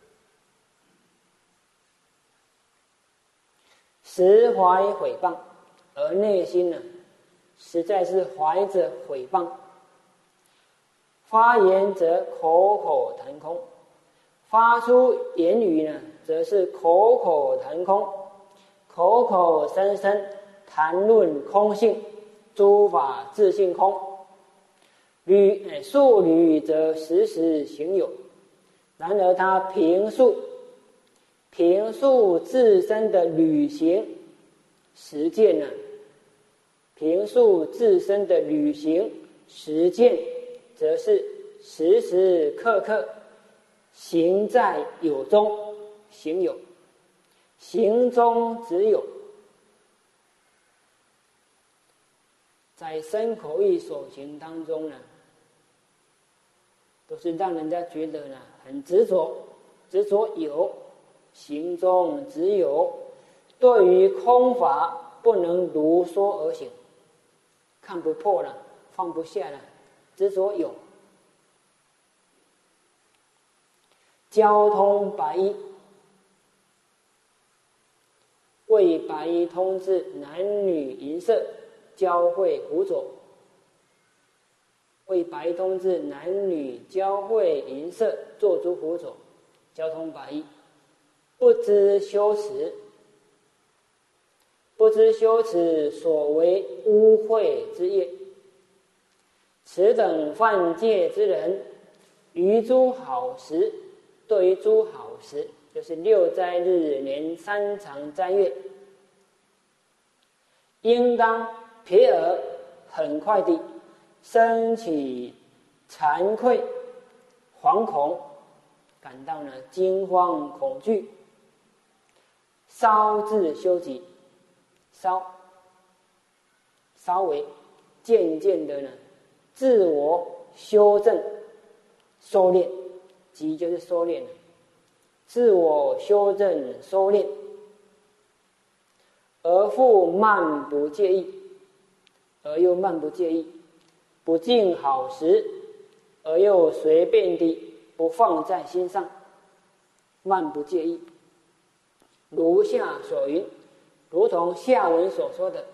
实怀毁谤，而内心呢实在是怀着毁谤。发言则口口谈空，发出言语呢则是口口谈空，口口声声谈论空性，诸法自性空。术语则时时行有，然而他凭述自身的履行实践呢，凭述自身的履行实践，则是时时刻刻行在有中，行有，行中只有。在身口意所行当中呢，都是让人家觉得呢很执着，执着有，行中只有。对于空法不能如说而行，看不破了，放不下了，执着有。交通白衣，为白衣通治男女淫色，交会辅佐。为白衣通治男女交会淫色，做诸辅佐，交通白衣。不知羞耻，不知羞耻所为污秽之业。此等犯戒之人，于诸好时，对于诸好时，就是六斋日年三长斋月，应当撇而很快地升起惭愧、惶恐，感到呢惊慌恐惧，稍自修己，稍微渐渐的呢自我修正收敛，即就是收敛了，自我修正收敛，而复慢不介意，而又慢不介意，不尽好时，而又随便地不放在心上，慢不介意。如下所云，如同下文所说的，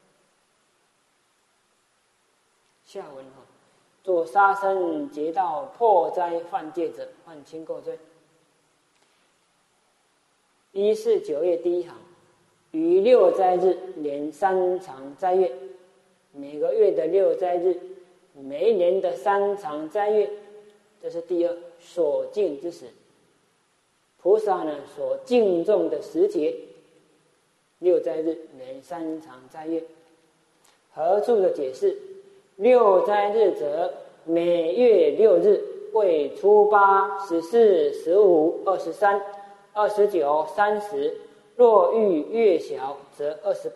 下文做杀生劫盗破灾犯戒者，犯轻垢罪。149页第一行，于六斋日连三长斋月，每个月的六斋日，每一年的三长斋月，这是第二所敬之时。菩萨呢所敬重的时节，六斋日连三长斋月。合注的解释：六斋日者，每月六日，为初八、14、15、23、29、30。若欲越小，则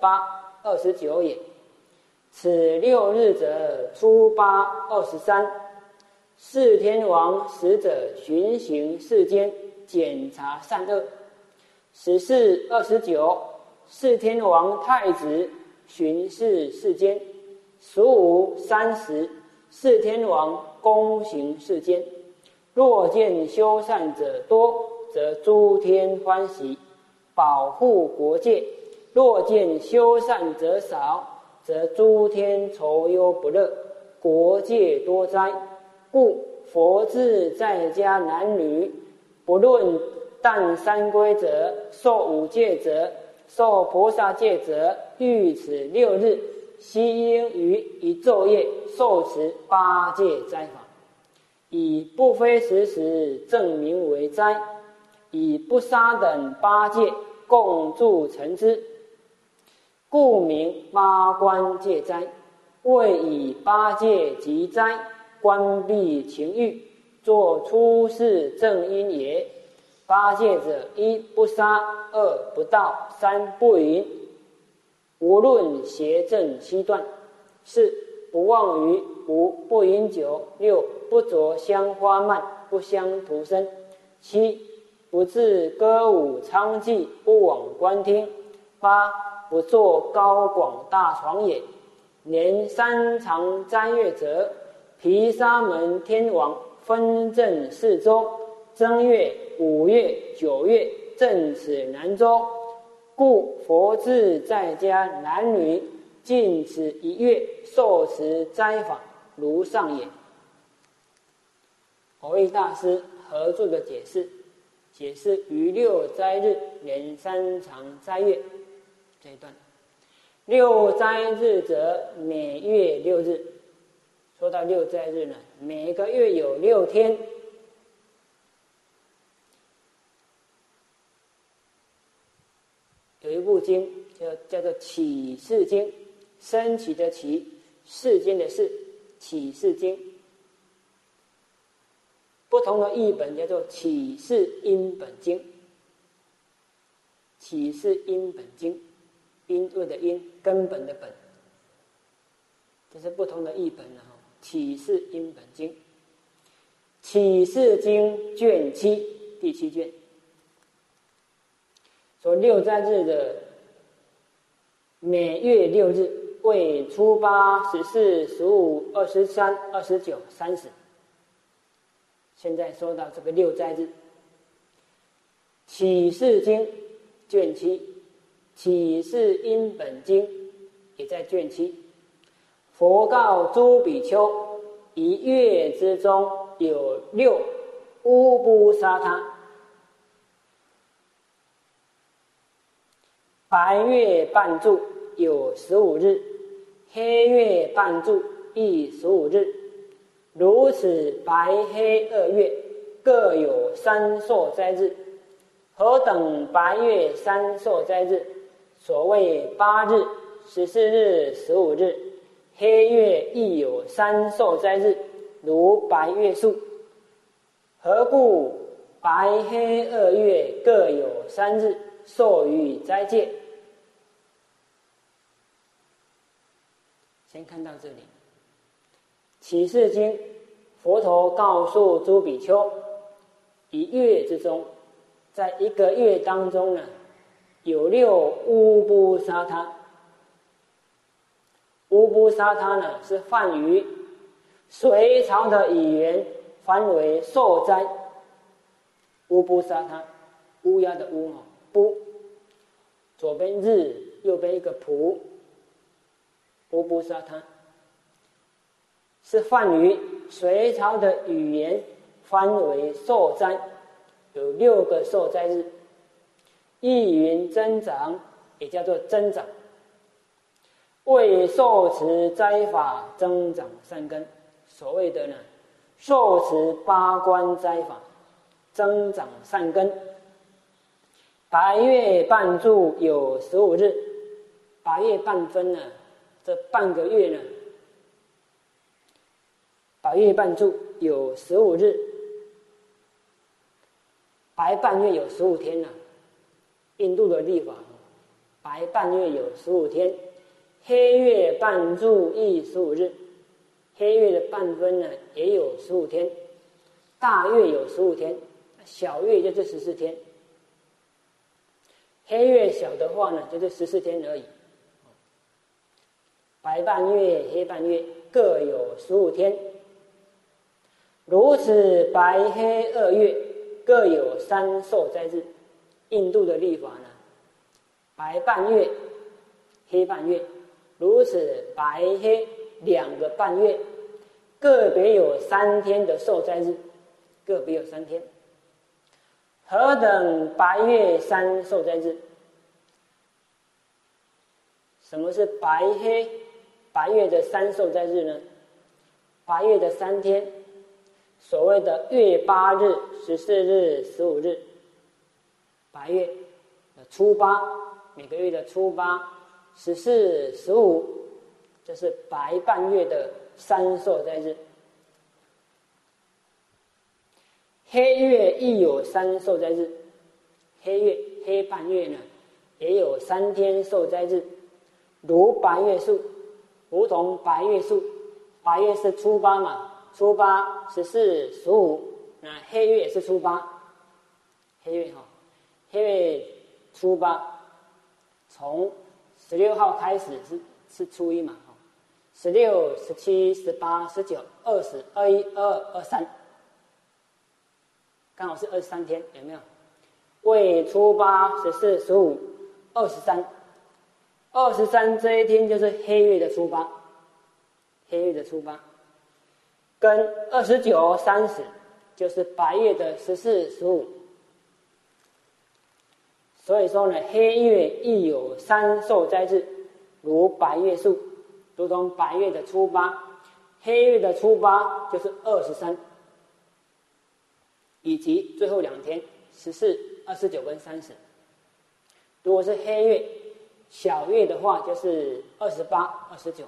28、29也。此六日者，初八、23，四天王使者巡行世间，检查善恶。14、29，四天王太子巡视世间。15、30，四天王公行世间。若见修善者多，则诸天欢喜，保护国界；若见修善者少，则诸天愁忧不乐，国界多灾。故佛制在家男女，不论但三归者、受五戒者、受菩萨戒者，欲此六日，悉应于一昼夜受持八戒斋法，以不非时时证明为斋，以不杀等八戒共助成之，故名八关戒斋。为以八戒及斋关闭情欲，作出世正因也。八戒者：一不杀，二不盗，三不淫，无论邪正七断；四不妄语，五不饮酒；六不着香花蔓，不相图生；七不自歌舞娼妓，不往观听；八不作高广大床也。年三长斋月者，毗沙门天王分正四州，正月、5月、9月正此南州，故佛制在家男女尽此一月受持斋法，如上也。蕅益大师合注的解释于六斋日连三长斋月这一段。六斋日者，每月六日。说到六斋日呢，每个月有6天。有一部经叫做《启示经》，升起的起，世间的世，启示经。不同的译本叫做《启示因本经》，启示因本经，因为的因，根本的本，这是不同的译本了。启示因本经，启示经卷7，第7卷。说六斋日的每月6日为初8、14、15、23、29、30。现在说到这个6斋日，启示经卷7，启示因本经也在卷7。佛告诸比丘，1月之中有6乌布沙他。白月半柱有15日，黑月半柱亦15日，如此白黑2月各有3受斋日。何等白月3受斋日？所谓8日、14日、15日，黑月亦有3受斋日，如白月数。何故白黑2月各有3日，受于斋戒？先看到这里，启示经，佛陀告诉诸比丘，1月之中，在1个月当中呢，有6乌布沙他。乌布沙他呢，是梵语，隋朝的语言翻为受斋。乌布沙他，乌鸦的乌，布，左边日，右边一个普，乌布沙他是梵语，隋朝的语言翻为受斋，有6个受斋日。意云增长，也叫做增长，为受持斋法增长善根。所谓的呢，受持8关斋法，增长善根。白月半柱有15日，白月半分呢，这半个月呢，白月半柱有15日，白半月有15天呢。印度的历法，白半月有15天，黑月半柱亦15日，黑月的半分呢也有15天，大月有15天，小月就是14天。黑月小的话呢，就是14天而已。白半月、黑半月各有15天，如此白黑2月各有3受斋日。印度的历法呢，白半月、黑半月，如此白黑2个半月，个别有3天的受斋日，个别有3天。何等白月3受斋日？什么是白黑白月的3受斋日呢？白月的3天，所谓的月8日、14日、15日。白月的初8，每个月的初8、14、15，这是白半月的3受斋日。黑月亦有3受斋日，黑半月呢也有3天受斋日，如白月数，如同白月数。白月是初8嘛，初8、14、15，那黑月也是初8，黑月黑月初8，从16号开始是初1嘛，16、17、18、19、20、21、22、23，刚好是23天，有没有？为初8、14、15、23， 23这一天就是黑月的初8，黑月的初8，跟29、30就是白月的14、15。所以说呢，黑月亦有3受斋日，如白月数，如同白月的初8，黑月的初8就是23，以及最后2天14、29跟30。如果是黑月小月的话，就是28、29。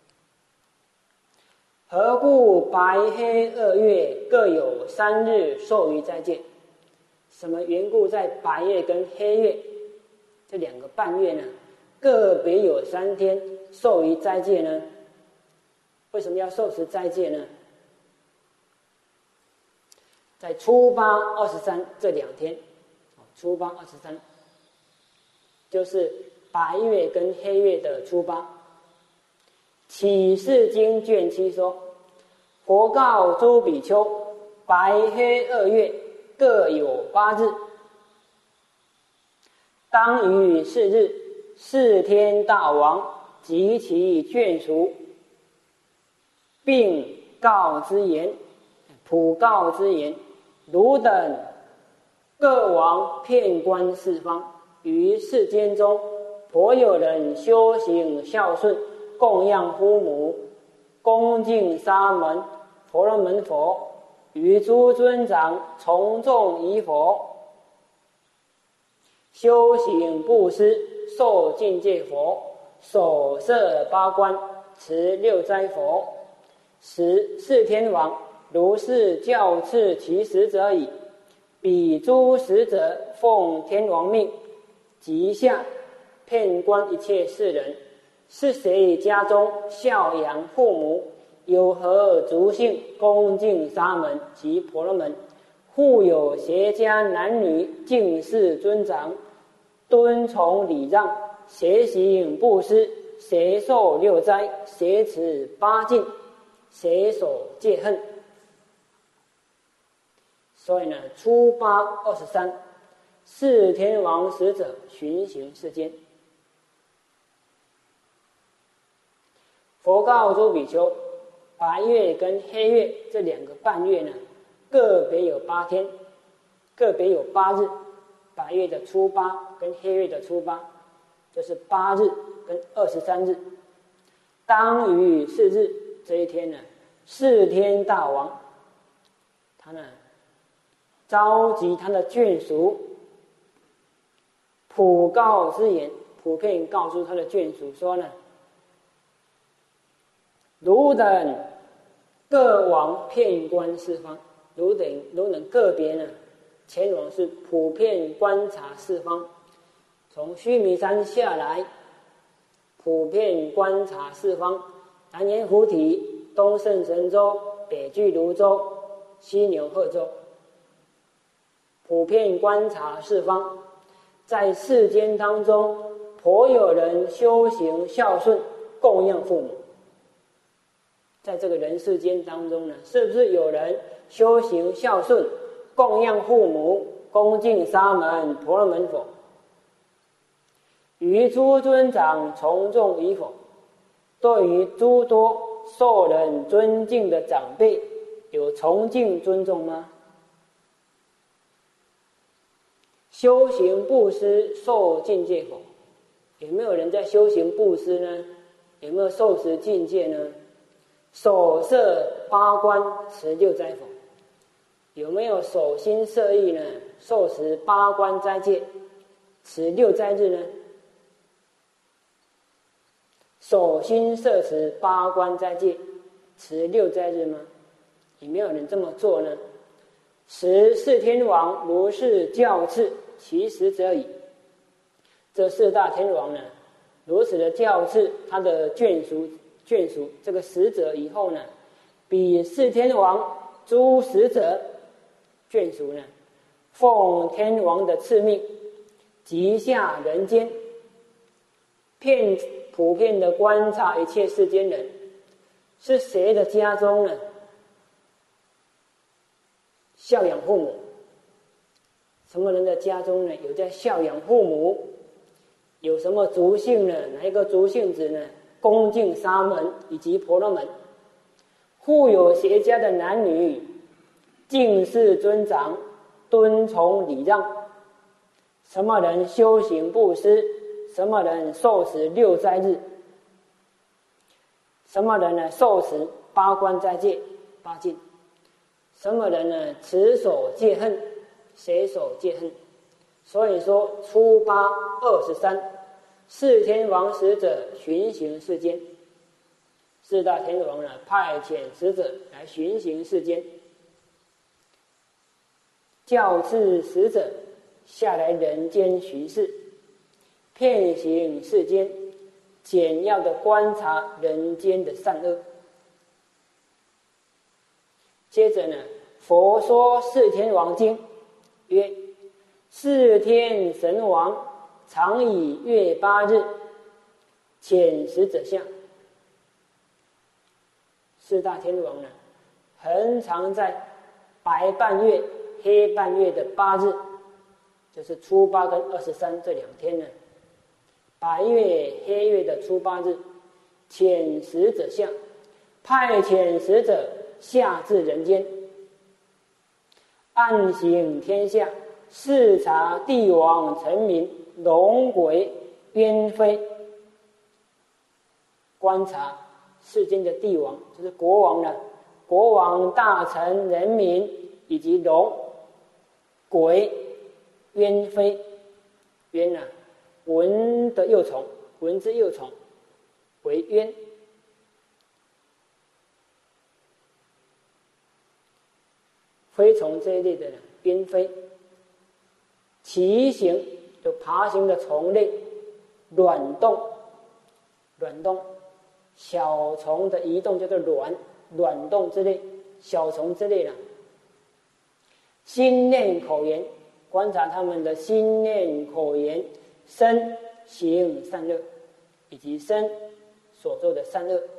何故白黑2月各有3日受于斋戒？什么缘故在白月跟黑月这2个半月呢，个别有3天受于斋戒呢？为什么要受持斋戒呢？在初8、23这2天，初8、23就是白月跟黑月的初八。启示经卷7说，佛告诸比丘，白黑2月各有8日，当于是日，四天大王及其眷属，并告之言，普告之言，汝等各王遍观四方，于世间中，颇有人修行孝顺，供养父母，恭敬沙门、婆罗门佛，与诸尊长从众仪佛，修行布施，受境界佛，守摄八关，持六斋佛，十四天王如是教次其使者矣。彼诸使者奉天王命，即下遍观一切世人，是谁家中孝养父母，有何族姓，恭敬沙门及婆罗门，户有携家男女，敬事尊长，敦从礼让，谁行布施，谁受六斋，谁持八禁，谁守戒恨。所以呢，初八23，四天王使者巡行世间。佛告诸比丘，白月跟黑月这2个半月呢，个别有8天，个别有8日。白月的初八跟黑月的初八，就是8日跟23日。当于是日，这一天呢，四天大王，他呢召集他的眷属，普告之言，普遍告诉他的眷属说呢，汝等各往遍观四方，汝等个别呢前往是普遍观察四方，从须弥山下来，普遍观察四方，南阎浮提，东胜神州，北俱泸州，西牛贺州，普遍观察四方。在世间当中，颇有人修行孝顺，供养父母。在这个人世间当中呢，是不是有人修行孝顺，供养父母，恭敬沙门、婆罗门佛，于诸尊长从众仪佛，对于诸多受人尊敬的长辈有崇敬尊重吗？修行布施，受境界佛，有没有人在修行布施呢？有没有受持境界呢？守摄八关，持六斋佛，有没有守心摄意呢？受持八关斋戒，持六斋日呢？守心摄持八关斋戒，持六斋日吗？有没有人这么做呢？十四天王如是教次其使者矣。这四大天王呢，如此的教次他的眷属这个使者以后呢，比四天王诸使者眷属呢，奉天王的赐命，即下人间，普遍的观察一切世间人，是谁的家中呢？孝养父母。什么人的家中呢有在孝养父母？有什么族姓呢？哪一个族姓子呢？恭敬沙门以及婆罗门。户有携家的男女，敬事尊长，敦从礼让。什么人修行布施？什么人受持六斋日？什么人呢受持八关斋戒八禁？什么人呢持守戒恨？谁守戒恨？所以说初八23，四天王使者巡行世间。四大天王呢派遣使者来巡行世间，教次使者下来人间巡视，遍行世间，简要的观察人间的善恶。接着呢，佛说四天王经，曰：四天神王常以月8日，遣使者相。四大天王呢，恒常在白半月、黑半月的8日，就是初8跟23这2天呢，白月、黑月的初8日，遣使者相，派遣使者下至人间，暗行天下，视察帝王臣民、龙鬼鸢飞，观察世间的帝王，就是国王呢，国王、大臣、人民以及龙、鬼、鸢飞。鸢啊，蚊的幼虫，蚊之幼虫为鸢。飞虫这一类的呢，鸢飞。奇形就爬行的虫类，卵动，小虫的移动叫做卵动之类，小虫之类的。心念口言，观察他们的心念口言，身行善乐，以及身所做的善恶，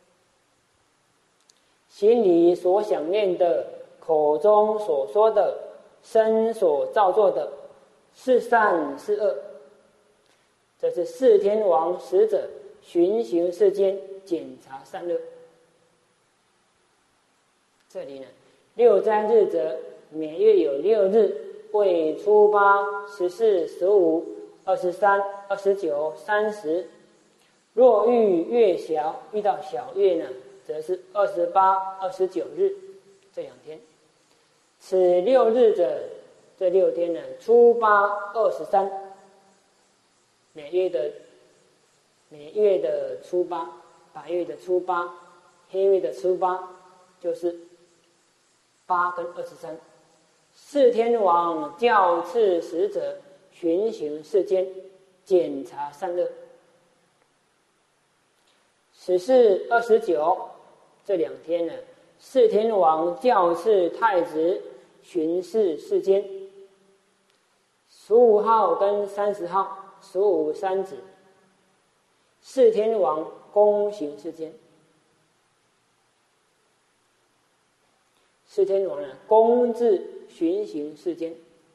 心里所想念的，口中所说的，身所造作的，是善是恶。这是四天王使者巡行世间，检查善恶。这里呢，6斋日者，每月有6日，为初8、14、15、23、29、30。若遇月小，遇到小月呢，则是28、29日这2天。此6日者，这6天呢，初8、23，每月的初8，白月的初8，黑月的初8，就是8跟23。四天王教次使者巡行世间，检查善恶。14、29这2天呢，四天王教次太子巡视世间。15号跟30号，15、3子，四天王公行世间。四天王呢，公自巡行世间。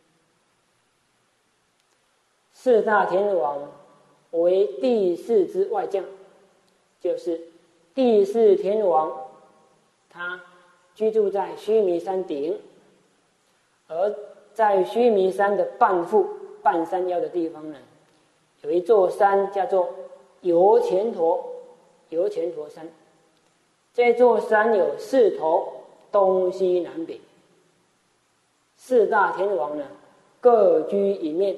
四大天王为第4之外将，就是第4天王，他居住在须弥山顶，而在须弥山的半山腰的地方呢，有一座山叫做油钱陀山。这座山有4头，东西南北。四大天王呢，各居一面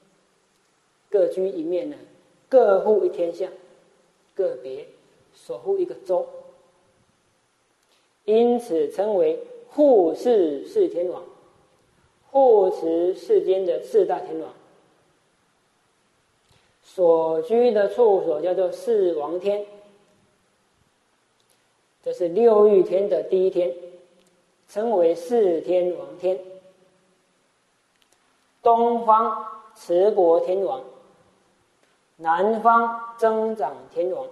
呢，各护一天下，个别守护一个州，因此称为护世四天王，护持世间的四大天王。所居的处所叫做四王天，这是6欲天的第1天，称为四天王天。东方持国天王，南方增长天王，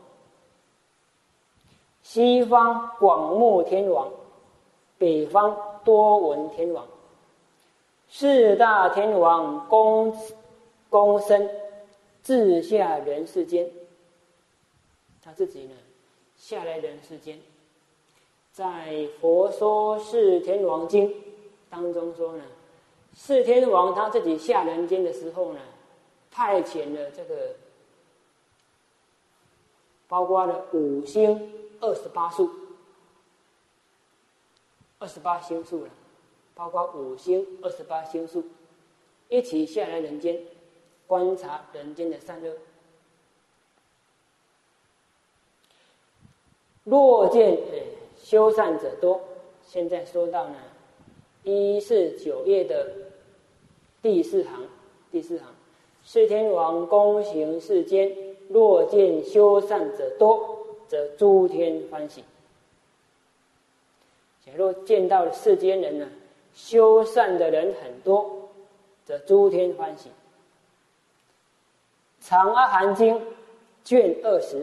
西方广目天王，北方多闻天王。四大天王公身自下人世间，他自己呢下来人世间。在《佛说四天王经》当中说呢，四天王他自己下人间的时候呢，派遣了这个包括了5星28宿，28星宿了，包括5星28星宿，一起下来人间，观察人间的善恶。若见修善者多，现在说到呢149页的第4行，四天王公行世间，若见修善者多，则诸天欢喜。假若见到世间人呢，修善的人很多，则诸天欢喜。 长阿含经卷20。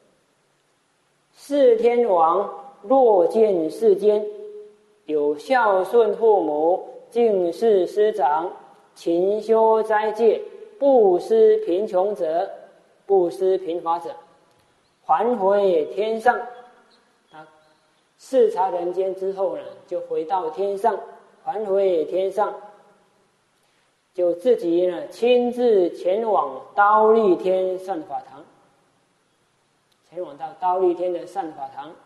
四天王若见世间有孝顺父母、敬事师长、勤修斋戒、布施贫穷者、布施贫乏者，还回天上。他视察人间之后呢，就回到天上，还回天上，就自己呢亲自前往忉利天善法堂，前往到忉利天的善法堂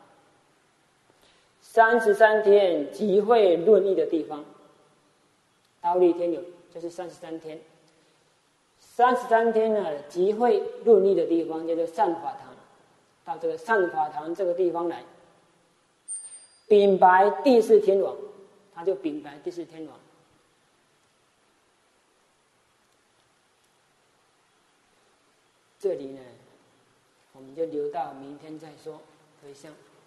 ，33天集会论议的地方。忉利天就是33天，33天呢集会论议的地方叫做善法堂。到这个善法堂这个地方来，禀白第四天王，他就禀白第四天王。这里呢，我们就留到明天再说回向。